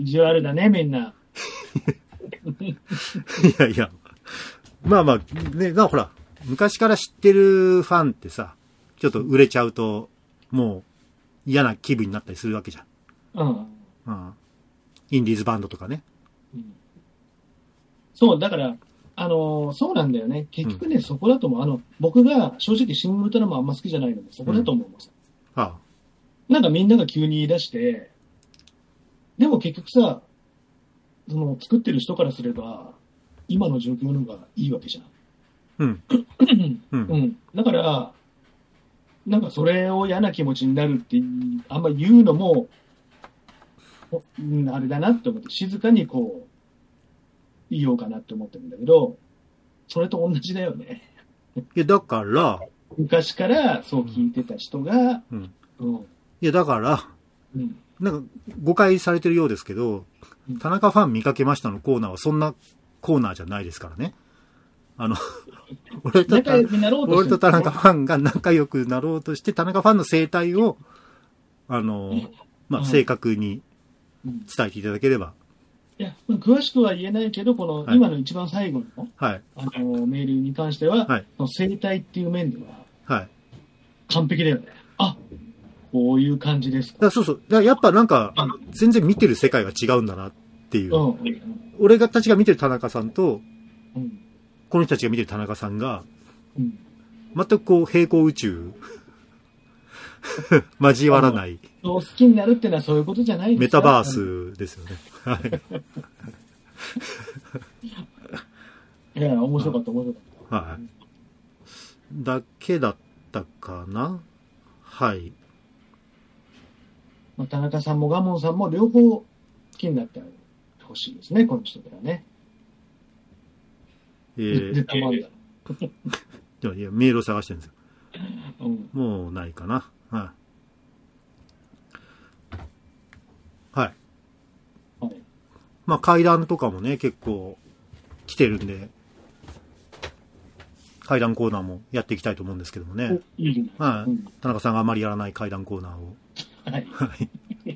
意地悪だね、みんな。 いやいや。まあまあ、ね、ほら、昔から知ってるファンってさ、ちょっと売れちゃうと、もう嫌な気分になったりするわけじゃん。インディーズバンドとかね。 そう、だから、そうなんだよね。結局ね、そこだと思う。僕が正直シン・ウルトラマンあんま好きじゃないので、そこだと思います。なんかみんなが急に言い出して、でも結局さ、作ってる人からすれば、今の状況の方がいいわけじゃん。だから、なんかそれを嫌な気持ちになるってあんま言うのも、あれだなって思って、静かにこう、言おうかなって思ってるんだけど、それと同じだよね。 いや、だから、 昔からそう聞いてた人が、 いや、だから、なんか誤解されてるようですけど、田中ファン見かけましたのコーナーはそんなコーナーじゃないですからね。俺と田中ファンが仲良くなろうとして、田中ファンの生態を、正確に伝えていただければ。 いや、詳しくは言えないけど、この、今の一番最後の、はい、メールに関しては、はい、生態っていう面では、はい、完璧だよね。あ、こういう感じですか。 そうそう。やっぱなんか、全然見てる世界が違うんだなっていう。俺たちが見てる田中さんと、この人たちが見てる田中さんが、全くこう平行宇宙交わらない。 好きになるってのはそういうことじゃないですか。メタバースですよね。はい。 いや、面白かった、面白かった。 はい。だけだったかな。はい。 田中さんもガモンさんも両方好きになってほしいですね、この人ではね。 いや、メールを探してるんですよ。もうないかな。はい。はい。はい、階段とかもね、結構来てるんで、階段コーナーもやっていきたいと思うんですけどもね。はい。田中さんがあまりやらない階段コーナーを。はい。はい。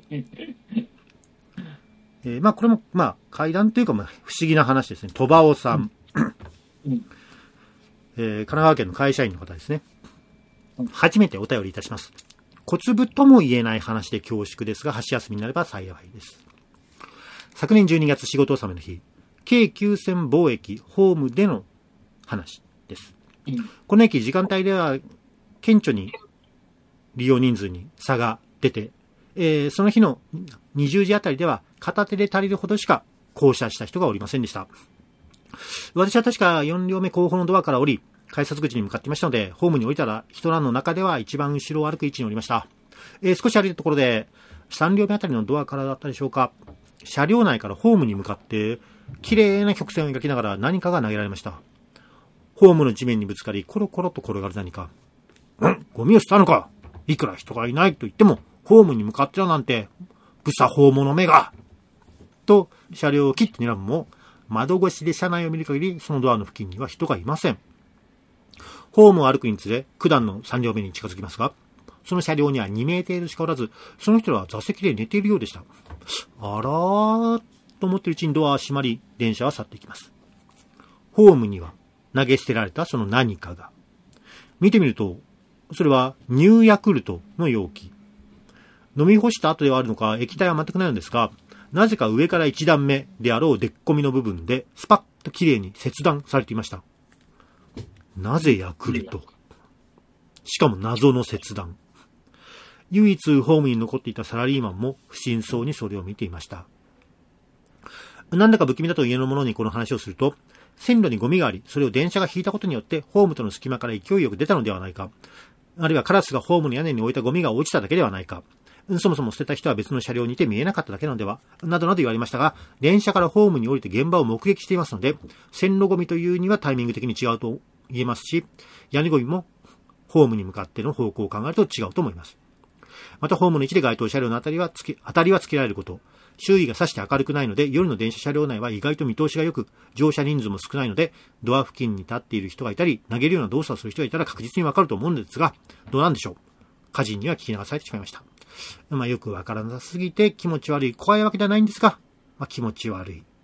これも、階段というか、不思議な話ですね。鳥羽尾さん。神奈川県の会社員の方ですね。初めてお便りいたします。小粒とも言えない話で恐縮ですが、箸休みになれば幸いです。昨年12月仕事納めの日、京急線某駅ホームでの話です。この駅時間帯では顕著に利用人数に差が出て、その日の20時あたりでは片手で足りるほどしか降車した人がおりませんでした。私は確か4両目後方のドアから降り、改札口に向かっていましたので、ホームに降りたら人らの中では一番後ろを歩く位置におりました。少し歩いたところで3両目あたりのドアからだったでしょうか。車両内からホームに向かって綺麗な曲線を描きながら何かが投げられました。ホームの地面にぶつかりコロコロと転がる何か。ゴミを捨てたのか。いくら人がいないと言ってもホームに向かってたなんて不作法者めがと車両を切って睨むも、窓越しで車内を見る限りそのドアの付近には人がいません。ホームを歩くにつれ九段の3両目に近づきますが、その車両には2名程度しかおらず、その人は座席で寝ているようでした。あらーと思っているうちにドアは閉まり、電車は去っていきます。ホームには投げ捨てられたその何かが。見てみると、それはニューヤクルトの容器。飲み干した後ではあるのか、液体は全くないのですが、なぜか上から1段目であろうでっこみの部分でスパッと綺麗に切断されていました。なぜヤクルト？しかも謎の切断。唯一ホームに残っていたサラリーマンも不審そうにそれを見ていました。なんだか不気味だと家の者にこの話をすると、線路にゴミがあり、それを電車が引いたことによってホームとの隙間から勢いよく出たのではないか。あるいはカラスがホームの屋根に置いたゴミが落ちただけではないか。そもそも捨てた人は別の車両にいて見えなかっただけなのでは、などなど言われましたが、電車からホームに降りて現場を目撃していますので、線路ゴミというにはタイミング的に違うと言えますし、屋根ゴミもホームに向かっての方向を考えると違うと思います。またホームの位置で該当車両の当たりはつけられること、周囲がさして明るくないので、夜の電車車両内は意外と見通しが良く、乗車人数も少ないので、ドア付近に立っている人がいたり、投げるような動作をする人がいたら確実にわかると思うんですが、どうなんでしょう。家人には聞き流されてしまいました。よくわからなすぎて気持ち悪い、怖いわけではないんですが、気持ち悪い。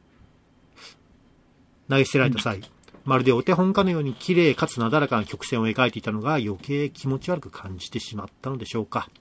投げ捨てられた際、まるでお手本かのように綺麗かつなだらかな曲線を描いていたのが余計気持ち悪く感じてしまったのでしょうか。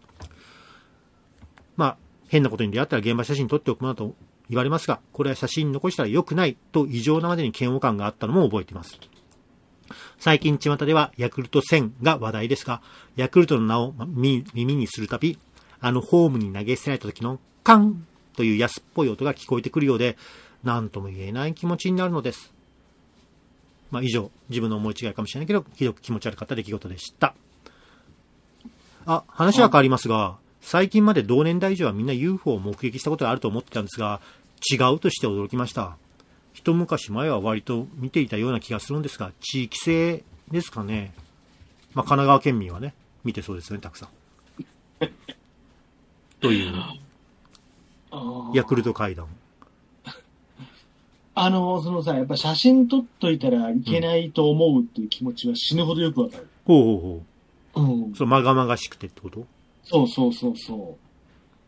変なことに出会ったら現場写真撮っておくものと言われますが、これは写真残したら良くないと異常なまでに嫌悪感があったのも覚えています。最近巷ではヤクルト1000が話題ですが、ヤクルトの名を耳にするたび、ホームに投げ捨てられた時のカンという安っぽい音が聞こえてくるようで、何とも言えない気持ちになるのです。以上、自分の思い違いかもしれないけど、ひどく気持ち悪かった出来事でした。話は変わりますが、最近まで同年代以上はみんな UFO を目撃したことがあると思ってたんですが、違うとして驚きました。一昔前は割と見ていたような気がするんですが、地域性ですかね。神奈川県民はね、見てそうですね、たくさん。という、ヤクルト会談。 そのさ、やっぱ写真撮っといたらいけないと思うっていう気持ちは死ぬほどよくわかる。 ほうほうほう。 うん。 そう、まがまがしくてってこと？ そうそうそうそう。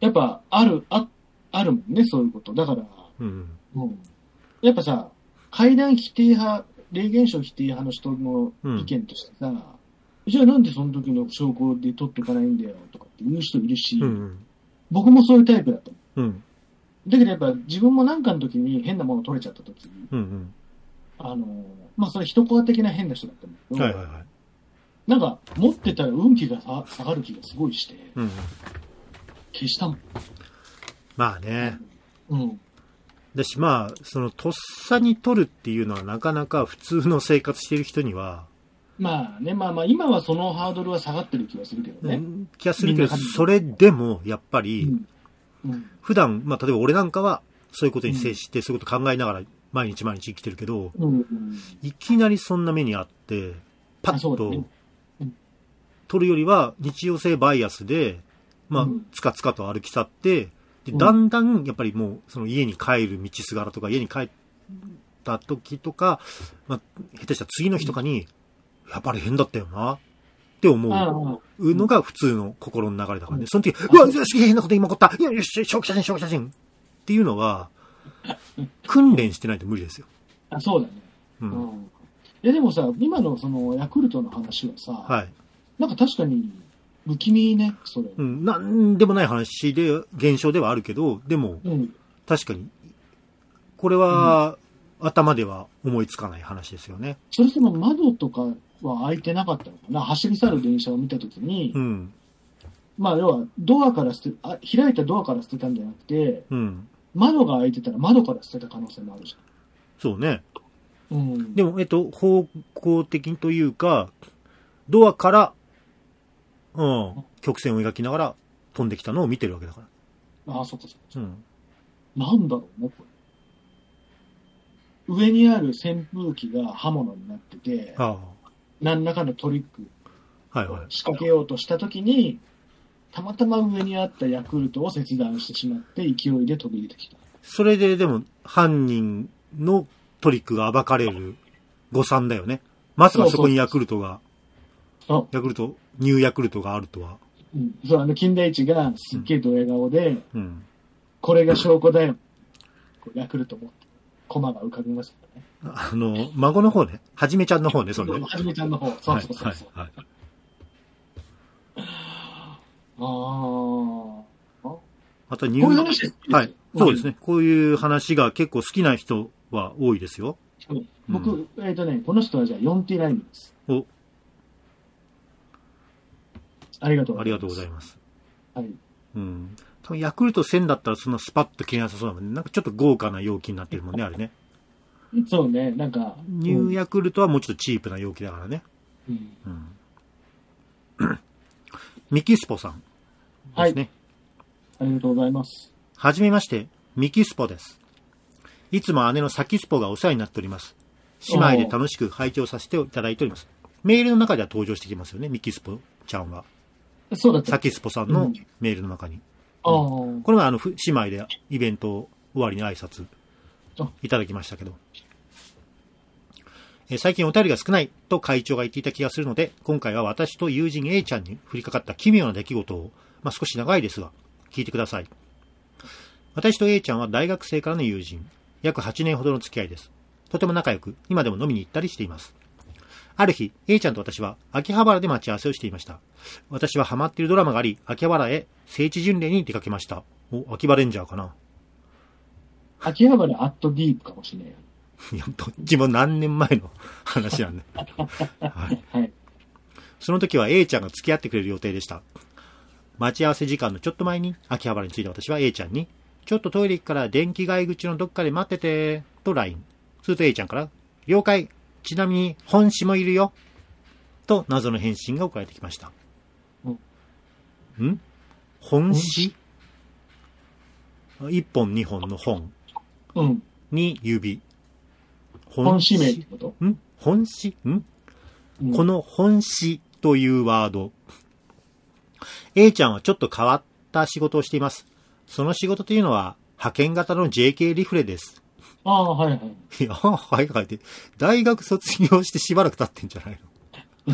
やっぱ、あるもんね、そういうこと。だから、 うん。 うん。やっぱさ、怪談否定派、霊現象否定派の人の意見としてさ、じゃあなんでその時の証拠で撮っとかないんだよとかって言う人いるし、 うん、 僕もそういうタイプだと思う。うん。 だけどやっぱ自分もなんかの時に変なもの撮れちゃった時、 うんうん。 まあそれ一コア的な変な人だったんだけど、 はいはいはい。 なんか持ってたら運気が下がる気がすごいして、 うん。 消したもん。 まあね。 うん。 だしまあ、そのとっさに撮るっていうのはなかなか普通の生活してる人には、 まあね、まあ今はそのハードルは下がってる気がするけどね。 気がするけど、それでもやっぱり、普段、まあ例えば俺なんかはそういうことに接して、そういうこと考えながら毎日毎日生きてるけど、いきなりそんな目にあって、パッと、撮るよりは日常性バイアスで、まあ、つかつかと歩き去って、でだんだんやっぱりもうその家に帰る道すがらとか家に帰った時とか、まあ、下手したら次の日とかに、やっぱり変だったよなって思うのが普通の心の流れだからね。その時、うわ、すげえ変なこと今起こった。いや、よし、証拠写真っていうのは、訓練してないと無理ですよ。 あ、そうだね。うん。いや、でもさ、今のそのヤクルトの話はさ、 はい。 なんか確かに、不気味ね、それ。 うん、なんでもない話で、現象ではあるけど、でも、確かに、これは、頭では思いつかない話ですよね。 その窓とかは開いてなかったのかな？走り去る電車を見たときに、まあ要は、開いたドアから捨てたんじゃなくて、窓が開いてたら窓から捨てた可能性もあるじゃん。 そうね。でも、方向的というか、ドアから、曲線を描きながら飛んできたのを見てるわけだから。 ああ、そっかそっか。なんだろうね、これ。上にある扇風機が刃物になってて、何らかのトリックを仕掛けようとしたときに、たまたま上にあったヤクルトを切断してしまって勢いで飛び出てきた。 それででも犯人のトリックが暴かれる誤算だよね。まさかそこにヤクルトが、ニューヤクルトがあるとは。 そう、金田一がすっげえドヤ顔で、これが証拠だよ。ヤクルトも。コマが浮かびますからね。孫の方ね。はじめちゃんの方ね、それね。 はじめちゃんの方。そうそうそう。 あとニュー、はい。そうですね。こういう話が結構好きな人は多いですよ。 僕、この人はじゃあ 4T ラインです。ありがとうございます。 はい。 多分ヤクルト1000だったらそんなスパッと切れなさそうだもんね。なんかちょっと豪華な容器になってるもんね、あれね。 そうね、なんか。 ニューヤクルトはもうちょっとチープな容器だからね。ミキスポさんですね。 ありがとうございます。 はじめまして、ミキスポです。いつも姉のサキスポがお世話になっております。姉妹で楽しく拝聴させていただいております。メールの中では登場してきますよね、ミキスポちゃんは。 そうだった。 サキスポさんのメールの中に。これは姉妹でイベント終わりに挨拶いただきましたけど。最近お便りが少ないと会長が言っていた気がするので、今回は私と友人 A ちゃんに降りかかった奇妙な出来事を、少し長いですが、聞いてください。私と A ちゃんは大学生からの友人、約8年ほどの付き合いです。とても仲良く、今でも飲みに行ったりしています。ある日、A ちゃんと私は秋葉原で待ち合わせをしていました。私はハマっているドラマがあり、秋葉原へ聖地巡礼に出かけました。秋葉レンジャーかな。 秋葉原アットディープかもしれない。 いや、どっちも何年前の話なんで。はい。その時は A ちゃんが付き合ってくれる予定でした。待ち合わせ時間のちょっと前に秋葉原に着いた私は A ちゃんに、ちょっとトイレ行くから電気街口のどっかで待ってて、と LINE。すると A ちゃんから、了解。ちなみに本誌もいるよ。と謎の返信が送られてきました。本誌？一本二本の本。に指。 本誌名ってこと？ 本誌？この本誌というワード。A ちゃんはちょっと変わった仕事をしています。その仕事というのは派遣型の JK リフレです。 ああ、はいはい。 いや、はいはいって、大学卒業してしばらく経ってんじゃないの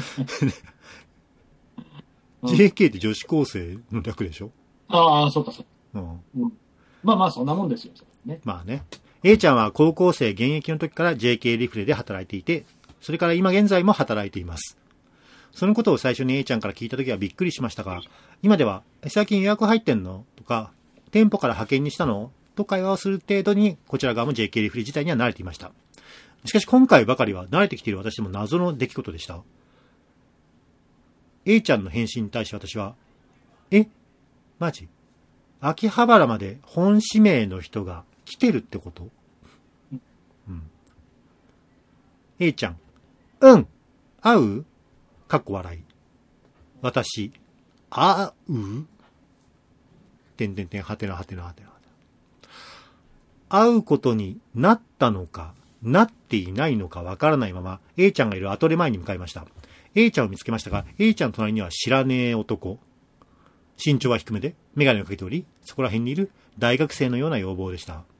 JK って女子高生の略でしょ？ ああ、そうかそうか。 うん。 まあまあ、そんなもんですよ、ね。 まあね。A ちゃんは高校生現役の時から JK リフレで働いていて、それから今現在も働いています。そのことを最初に A ちゃんから聞いた時はびっくりしましたが、今では、最近予約入ってんのとか、店舗から派遣にしたのと会話をする程度に、こちら側も JK リフレ自体には慣れていました。しかし今回ばかりは慣れてきている私でも謎の出来事でした。A ちゃんの返信に対して私は、マジ？秋葉原まで本指名の人が来てるってこと？うん。A ちゃん、会う？かっこ笑い。私、会う？てんてんてん、はてなはてなはてな。会うことになったのか、なっていないのかわからないまま、A ちゃんがいるアトリエ前に向かいました。A ちゃんを見つけましたが、A ちゃんの隣には知らねえ男。身長は低めで、メガネをかけており、そこら辺にいる大学生のような要望でした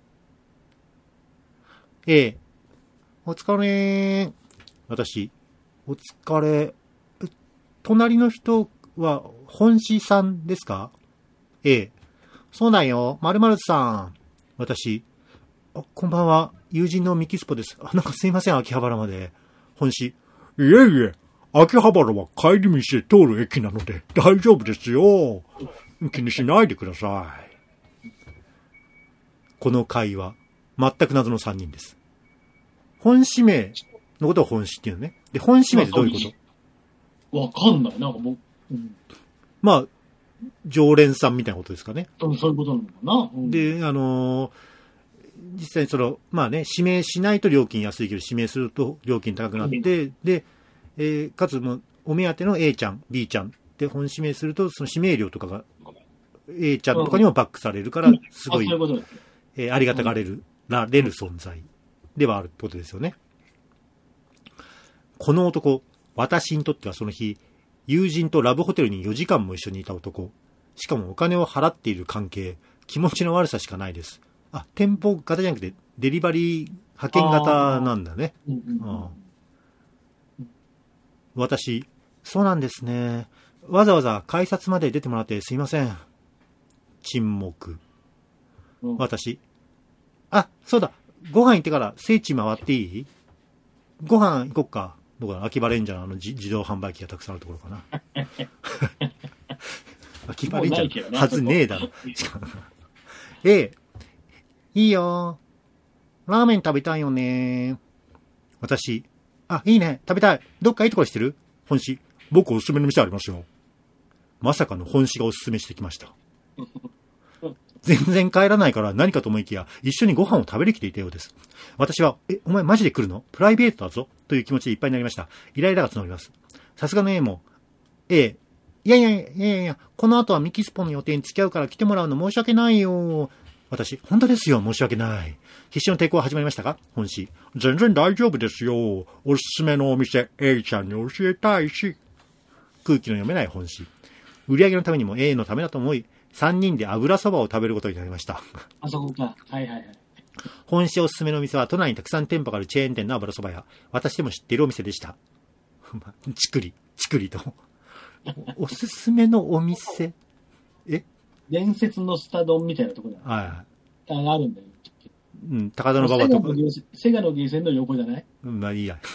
。A、お疲れ。私、お疲れ。隣の人は本師さんですか？ A、そうだよ、〇〇さん。私、こんばんは、友人のミキスポです。なんかすいません、秋葉原まで。本師、いえいえ、秋葉原は帰り道で通る駅なので大丈夫ですよ。気にしないでください。この会話、全く謎の3人です。本指名のことを本指っていうのね。で、本指名ってどういうこと？ わかんない。なんかもう、 まあ、常連さんみたいなことですかね。 そういうことなのかな。 で、実際にまあね、指名しないと料金安いけど、指名すると料金高くなって、で、かつお目当ての A ちゃん、B ちゃんって本指名すると、その指名料とかが A ちゃんとかにもバックされるから、すごい、ありがたがれる存在ではあるってことですよね。この男、私にとってはその日、友人とラブホテルに4時間も一緒にいた男。しかもお金を払っている関係、気持ちの悪さしかないです。店舗型じゃなくてデリバリー派遣型なんだね。私、そうなんですね。わざわざ改札まで出てもらってすいません。沈黙。私、そうだ、ご飯行ってから聖地回っていい？ご飯行こっか。どこだ、秋葉レンジャーの自動販売機がたくさんあるところかな。秋葉レンジャーのはずねえだろ。いいよ。ラーメン食べたいよね。私、いいね。食べたい。どっかいいところしてる？本師。僕おすすめの店ありますよ。まさかの本師がおすすめしてきました。全然帰らないから何かと思いきや、一緒にご飯を食べに来ていたようです。私は、お前マジで来るの？プライベートだぞという気持ちでいっぱいになりました。イライラが募ります。さすがの A も、いや、この後はミキスポの予定に付き合うから来てもらうの申し訳ないよ。私、本当ですよ、申し訳ない。必死の抵抗は始まりましたか？本師。全然大丈夫ですよ。おすすめのお店、A ちゃんに教えたいし。空気の読めない本師。売り上げのためにも A のためだと思い、3人で油そばを食べることになりました。 そこか。はい。 本師おすすめのお店は都内にたくさん店舗があるチェーン店の油そば屋。私でも知っているお店でした。チクリと。おすすめのお店。 伝説のスタ丼みたいなところだ。 はい。 あるんだよ。 高田の馬場とか。 セガのゲーセンの横じゃない？ まあいいや。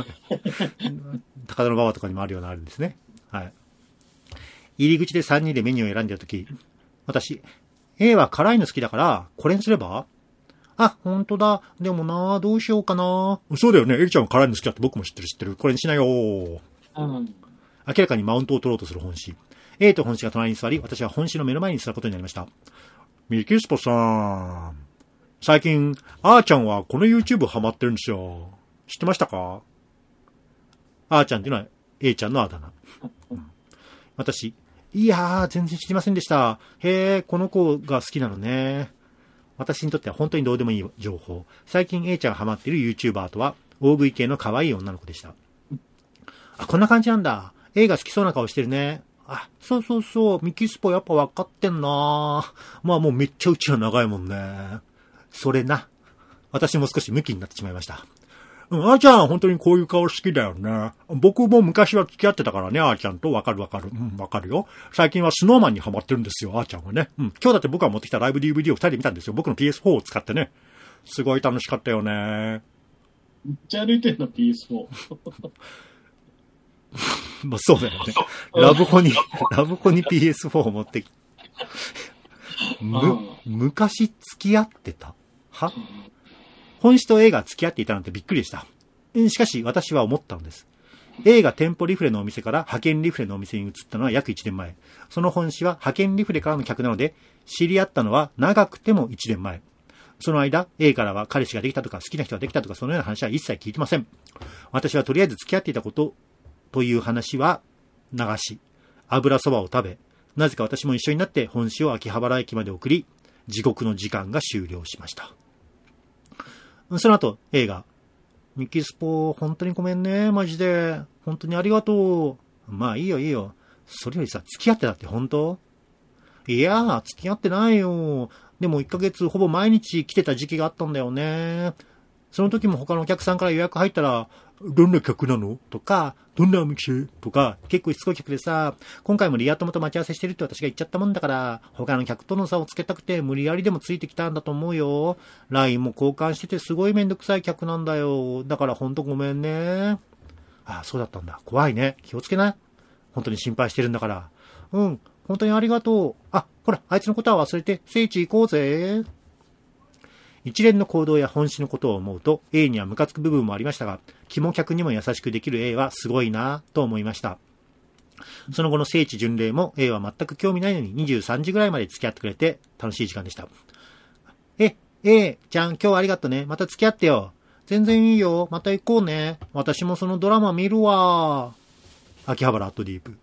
高田の馬場とかにもあるようなあるんですね。はい。入り口で3人でメニューを選んでるとき、私、A は辛いの好きだから、これにすれば？ほんとだ。でもな、どうしようかな。そうだよね。A ちゃんは辛いの好きだって僕も知ってる。これにしなよ。明らかにマウントを取ろうとする本師。A と本師が隣に座り、私は本師の目の前に座ることになりました。ミキスポさん。最近、あーちゃんはこの YouTube ハマってるんですよ。知ってましたか？あーちゃんっていうのは A ちゃんのあだ名。私、いやー、全然知りませんでした。この子が好きなのね。私にとっては本当にどうでもいい情報。最近 A ちゃんがハマっている YouTuber とは、大食い系の可愛い女の子でした。こんな感じなんだ。A が好きそうな顔してるね。そう、ミキスポやっぱ分かってんな。まあもうめっちゃうちは長いもんね。それな。 私も少しムキになってしまいました。あーちゃん、本当にこういう顔好きだよね。僕も昔は付き合ってたからね、あーちゃんと。わかる。わかるよ。最近はスノーマンにハマってるんですよ、あーちゃんはね。今日だって僕が持ってきたライブ DVD を2人で見たんですよ。僕の PS4 を使ってね。すごい楽しかったよね。 めっちゃ歩いてんの、PS4。 まあそうだよね。ラブホに PS4 を持ってき昔付き合ってたは本誌と A が付き合っていたなんてびっくりでした。しかし私は思ったのです。A が店舗リフレのお店から派遣リフレのお店に移ったのは約1年前。その本誌は派遣リフレからの客なので、知り合ったのは長くても1年前。その間、A からは彼氏ができたとか好きな人ができたとかそのような話は一切聞いてません。私はとりあえず付き合っていたことという話は流し、油そばを食べ、なぜか私も一緒になって本誌を秋葉原駅まで送り、地獄の時間が終了しました。その後、A が、ミキスポ、本当にごめんね、マジで。本当にありがとう。まあいいよ。それよりさ、付き合ってたって本当？いやー、付き合ってないよ。でも1ヶ月ほぼ毎日来てた時期があったんだよね。その時も他のお客さんから予約入ったら、どんな客なのとか、どんなお店とか、結構しつこい客でさ、今回もリア友と待ち合わせしてるって私が言っちゃったもんだから、他の客との差をつけたくて無理やりでもついてきたんだと思うよ。LINE も交換しててすごいめんどくさい客なんだよ。だからほんとごめんね。ああ、そうだったんだ。怖いね。気をつけな。本当に心配してるんだから。本当にありがとう。あ、ほら、あいつのことは忘れて、聖地行こうぜ。一連の行動や本誌のことを思うと A にはムカつく部分もありましたが、肝客にも優しくできる A はすごいなぁと思いました。その後の聖地巡礼も A は全く興味ないのに23時ぐらいまで付き合ってくれて楽しい時間でした。A ちゃん今日はありがとね。また付き合ってよ。全然いいよ。また行こうね。私もそのドラマ見るわ。秋葉原アットディープ。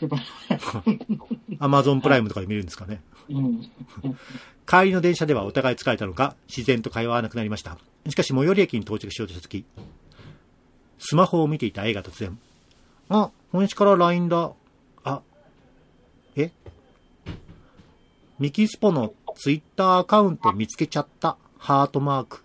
アマゾンプライムとかで見るんですかね。帰りの電車ではお互い疲れたのか、自然と会話はなくなりました。しかし、最寄り駅に到着しようとしたとき、スマホを見ていた A が突然、あ、本誌から LINE だ。ミキスポのツイッターアカウント見つけちゃった。ハートマーク。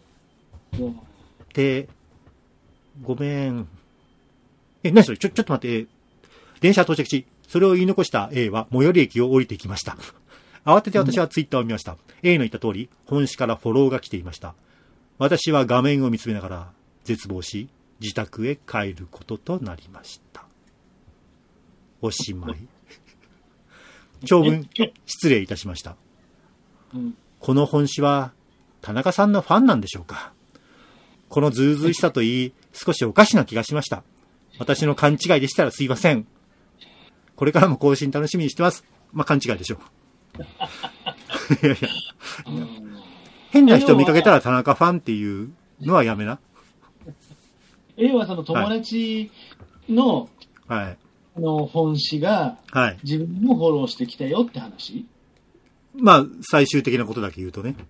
ごめん。何それちょっと待って。電車到着し、それを言い残した A は最寄り駅を降りていきました。慌てて私はツイッターを見ました。A の言った通り、本誌からフォローが来ていました。私は画面を見つめながら、絶望し、自宅へ帰ることとなりました。おしまい。長文、失礼いたしました。この本誌は、田中さんのファンなんでしょうか。このズうずうしさといい、少しおかしな気がしました。私の勘違いでしたらすいません。これからも更新楽しみにしてます。まあ、勘違いでしょう。いや変な人見かけたら田中ファンっていうのはやめな。 A はその友達の、 はい、 本誌が、自分もフォローしてきたよって話？ まあ、最終的なことだけ言うとね。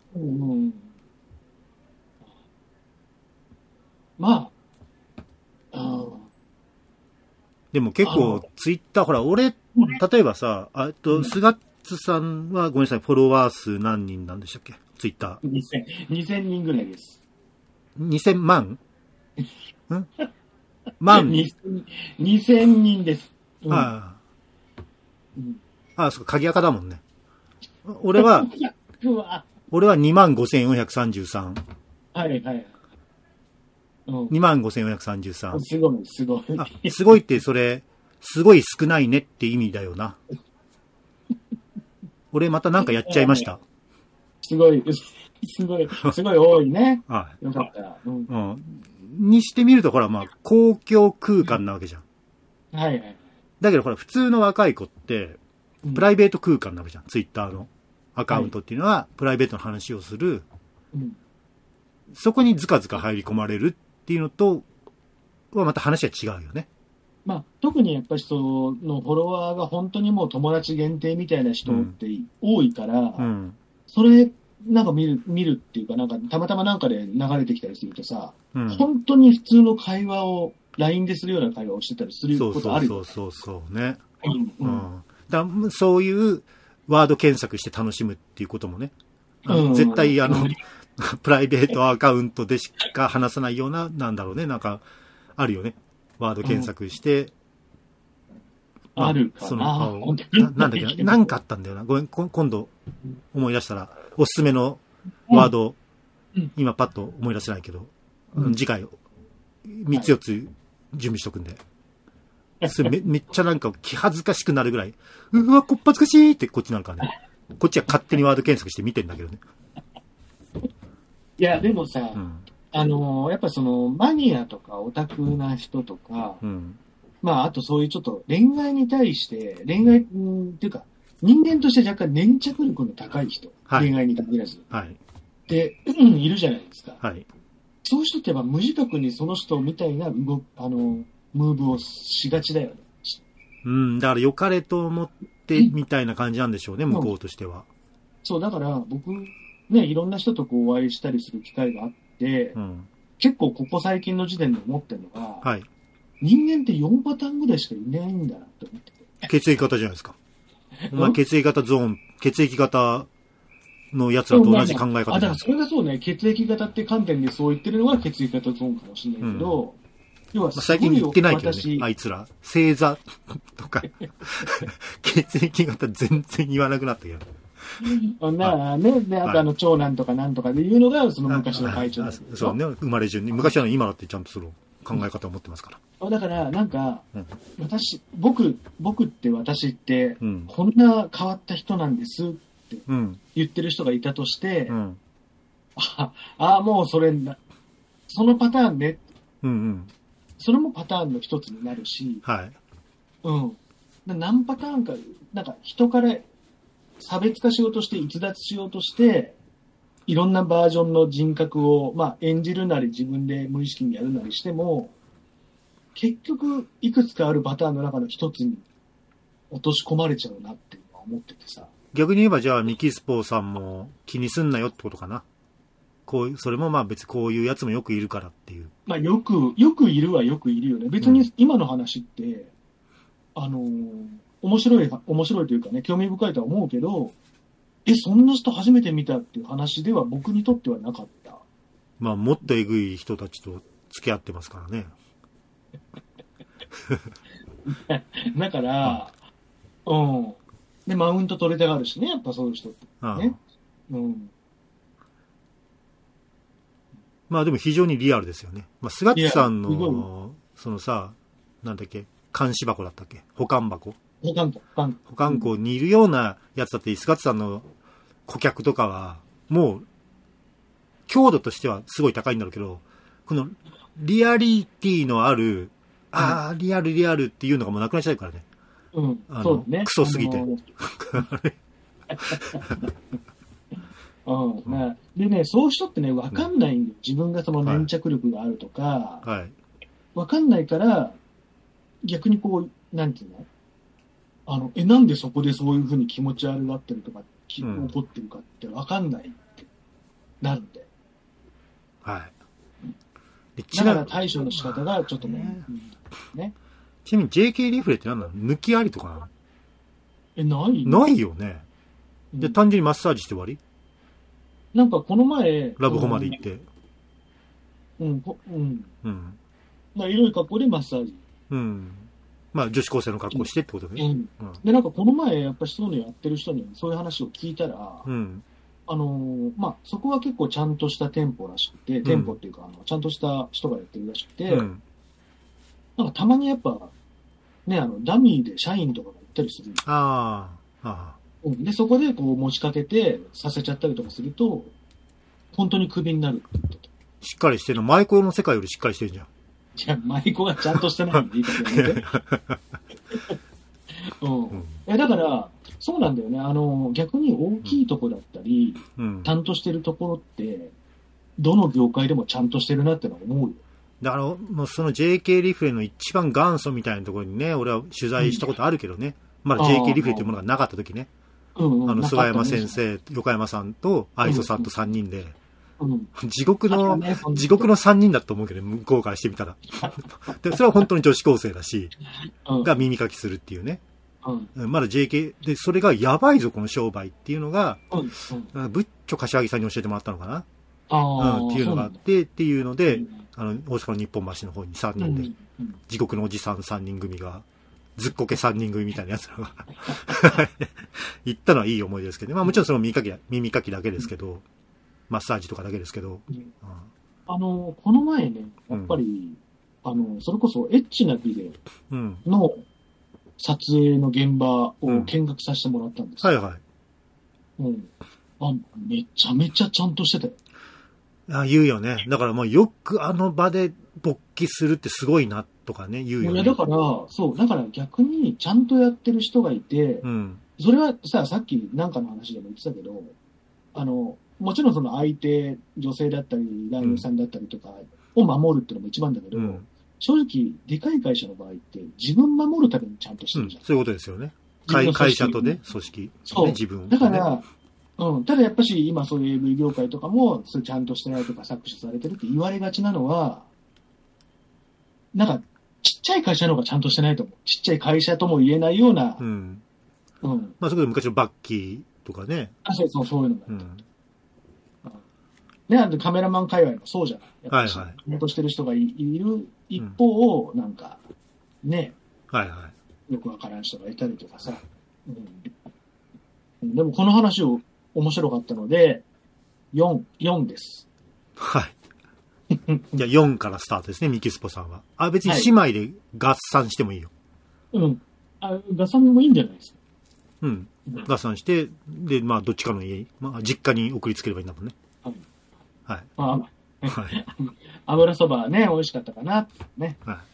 まあ、でも結構ツイッター、ほら、俺、例えばさ、菅さんはごめんなさい、フォロワー数何人なんでしたっけ？ツイッター。2000人ぐらいです。 2000万？万 2000人です。 ああ、そうか、鍵垢だもんね。俺は25,433。 はい。 25,433。 すごい。 すごいって、それ、すごい少ないねって意味だよな。俺またなんかやっちゃいました。 すごい多いね。 はい。 よかった。 にしてみると、ほら、まあ、公共空間なわけじゃん。 はい。 だけど、ほら、普通の若い子って、プライベート空間なわけじゃん。ツイッターのアカウントっていうのは、プライベートの話をする。そこにずかずか入り込まれるっていうのと、はまた話は違うよね。 まあ、特にやっぱりそのフォロワーが本当にもう友達限定みたいな人って多いから、それなんか見るっていうか、なんかたまたまなんかで流れてきたりするとさ、本当に普通の会話を LINE でするような会話をしてたりすることあるよ。 そうね。そういうワード検索して楽しむっていうこともね。絶対プライベートアカウントでしか話さないような、なんだろうね、なんか、あるよね。ワード検索して、 まあ、あるかな。 その顔なんだっけな、なんかあったんだよな。ごめん、今度思い出したら、おすすめのワード、今パッと思い出せないけど、次回、3つ4つ準備しとくんで。それめっちゃなんか気恥ずかしくなるぐらい、うわ、こっぱずかしいってこっちなるからね。こっちは勝手にワード検索して見てんだけどね。 いや、でもさ、やっぱその、マニアとかオタクな人とか、まあ、あとそういうちょっと恋愛に対して、恋愛、っていうか、人間として若干粘着力の高い人、恋愛に限らず。で、いるじゃないですか。そういう人ってやっぱ無自覚にその人みたいなムーブをしがちだよね。 だから良かれと思ってみたいな感じなんでしょうね、向こうとしては。 そう、だから僕、ね、いろんな人とこうお会いしたりする機会があって、結構ここ最近の時点で思ってるのが、人間って4パターンぐらいしかいないんだなって思ってて。 血液型じゃないですか。お前血液型ゾーン、血液型の奴らと同じ考え方じゃないですか。 だからそれがそうね、血液型って観点でそう言ってるのが血液型ゾーンかもしれないけど、要は最近言ってないけどね、あいつら。星座とか、血液型全然言わなくなったけど。 で、あと長男とかなんとかで言うのが、その昔の会長そうね、生まれ順に。昔は今だってちゃんとその考え方を持ってますから。 だから、なんか、僕って私って、こんな変わった人なんですって言ってる人がいたとして、もうそれ、そのパターンね。それもパターンの一つになるし、何パターンか、なんか人から差別化しようとして、逸脱しようとして、いろんなバージョンの人格を、演じるなり自分で無意識にやるなりしても、結局、いくつかあるパターンの中の一つに落とし込まれちゃうなっていうのは思っててさ。 逆に言えば、じゃあ、ミキスポーさんも気にすんなよってことかな。それも別にこういうやつもよくいるからっていう。 よくいるはよくいるよね。別に今の話って、面白いというかね、興味深いとは思うけど、そんな人初めて見たっていう話では僕にとってはなかった。 もっとえぐい人たちと付き合ってますからね。 だから、で、マウント取れたがるしね、やっぱそういう人ってね。 でも非常にリアルですよね。菅地さんの、そのさ、なんだっけ、監視箱だったっけ、保管箱。保管庫にいるようなやつだって、菅地さんの顧客とかは、もう、強度としてはすごい高いんだろうけど、この、リアリティのある、リアルっていうのがもうなくなっちゃうからね。 そうね。 クソすぎて。 でね、そういう人ってね、わかんないんだよ。自分がその粘着力があるとか、わかんないから、逆にこう、なんていうの？なんでそこでそういうふうに気持ち悪がってるとか、怒ってるかってわかんないってなるんで。だから対処の仕方がちょっとね。 ちなみに JK リフレって何なの？抜きありとかなの？ないよね。で、単純にマッサージして終わり？ なんかこの前、 ラブホまで行って。 色い格好でマッサージ。 女子高生の格好してってことね。 で、なんかこの前、やっぱりそういうのやってる人にそういう話を聞いたら、そこは結構ちゃんとした店舗らしくて、店舗っていうか、ちゃんとした人がやってるらしくて、なんかたまにやっぱ、ね、ダミーで社員とかが行ったりする。で、そこでこう持ちかけてさせちゃったりとかすると、本当にクビになるって言ってた。 しっかりしてるの。舞妓の世界よりしっかりしてるじゃん。 いや、舞妓がちゃんとしてないんでいいかと思って。だから、そうなんだよね。逆に大きいとこだったり、ちゃんとしてるところって、どの業界でもちゃんとしてるなってのは思うよ。 だから、もうその JK リフレの一番元祖みたいなところにね、俺は取材したことあるけどね。まだ JK リフレというものがなかった時ね。菅山先生、横山さんと愛想さんと3人で、地獄の3人だと思うけど、向こうからしてみたら。で、それは本当に女子高生だし、が耳かきするっていうね。まだ JK で、それがやばいぞ、この商売っていうのが、ブッチョ柏木さんに教えてもらったのかな。 っていうのがあって、っていうので、大阪の日本橋の方に3人で、地獄のおじさん3人組が、ずっこけ3人組みたいなやつらが、行ったのはいい思い出ですけど、まあもちろんその耳かきだけですけど、マッサージとかだけですけど。 この前ね、やっぱり、それこそエッチなビデオの撮影の現場を見学させてもらったんですよ。 はい。 めちゃめちゃちゃんとしてたよ。 言うよね。だからもうよくあの場で勃起するってすごいなとかね、言うよね。 いや、だから逆にちゃんとやってる人がいて、それはさっきなんかの話でも言ってたけど、もちろんその相手、女性だったり、男優さんだったりとかを守るっていうのも一番だけど、正直、でかい会社の場合って自分守るためにちゃんとしてるじゃん。 そういうことですよね。会社とね、組織、 そう、 自分、 だから、ただやっぱし今そういう AV 業界とかも、それちゃんとしてないとか搾取されてるって言われがちなのは、なんか、ちっちゃい会社の方がちゃんとしてないと思う。ちっちゃい会社とも言えないような。 まあそこで昔のバッキーとかね。 そういうのがあった。ね、カメラマン界隈もそうじゃない。やっぱり、ちゃんとしてる人がいる一方、なんか、ね、よくわからん人がいたりとかさ。でもこの話を面白かったので、4です。 はい。じゃあ4からスタートですね、ミキスポさんは。別に姉妹で合算してもいいよ。 合算もいいんじゃないですか。 合算して、で、まあどっちかの家、実家に送りつければいいんだもんね。はい。 油そばね、美味しかったかな。ね。 はい。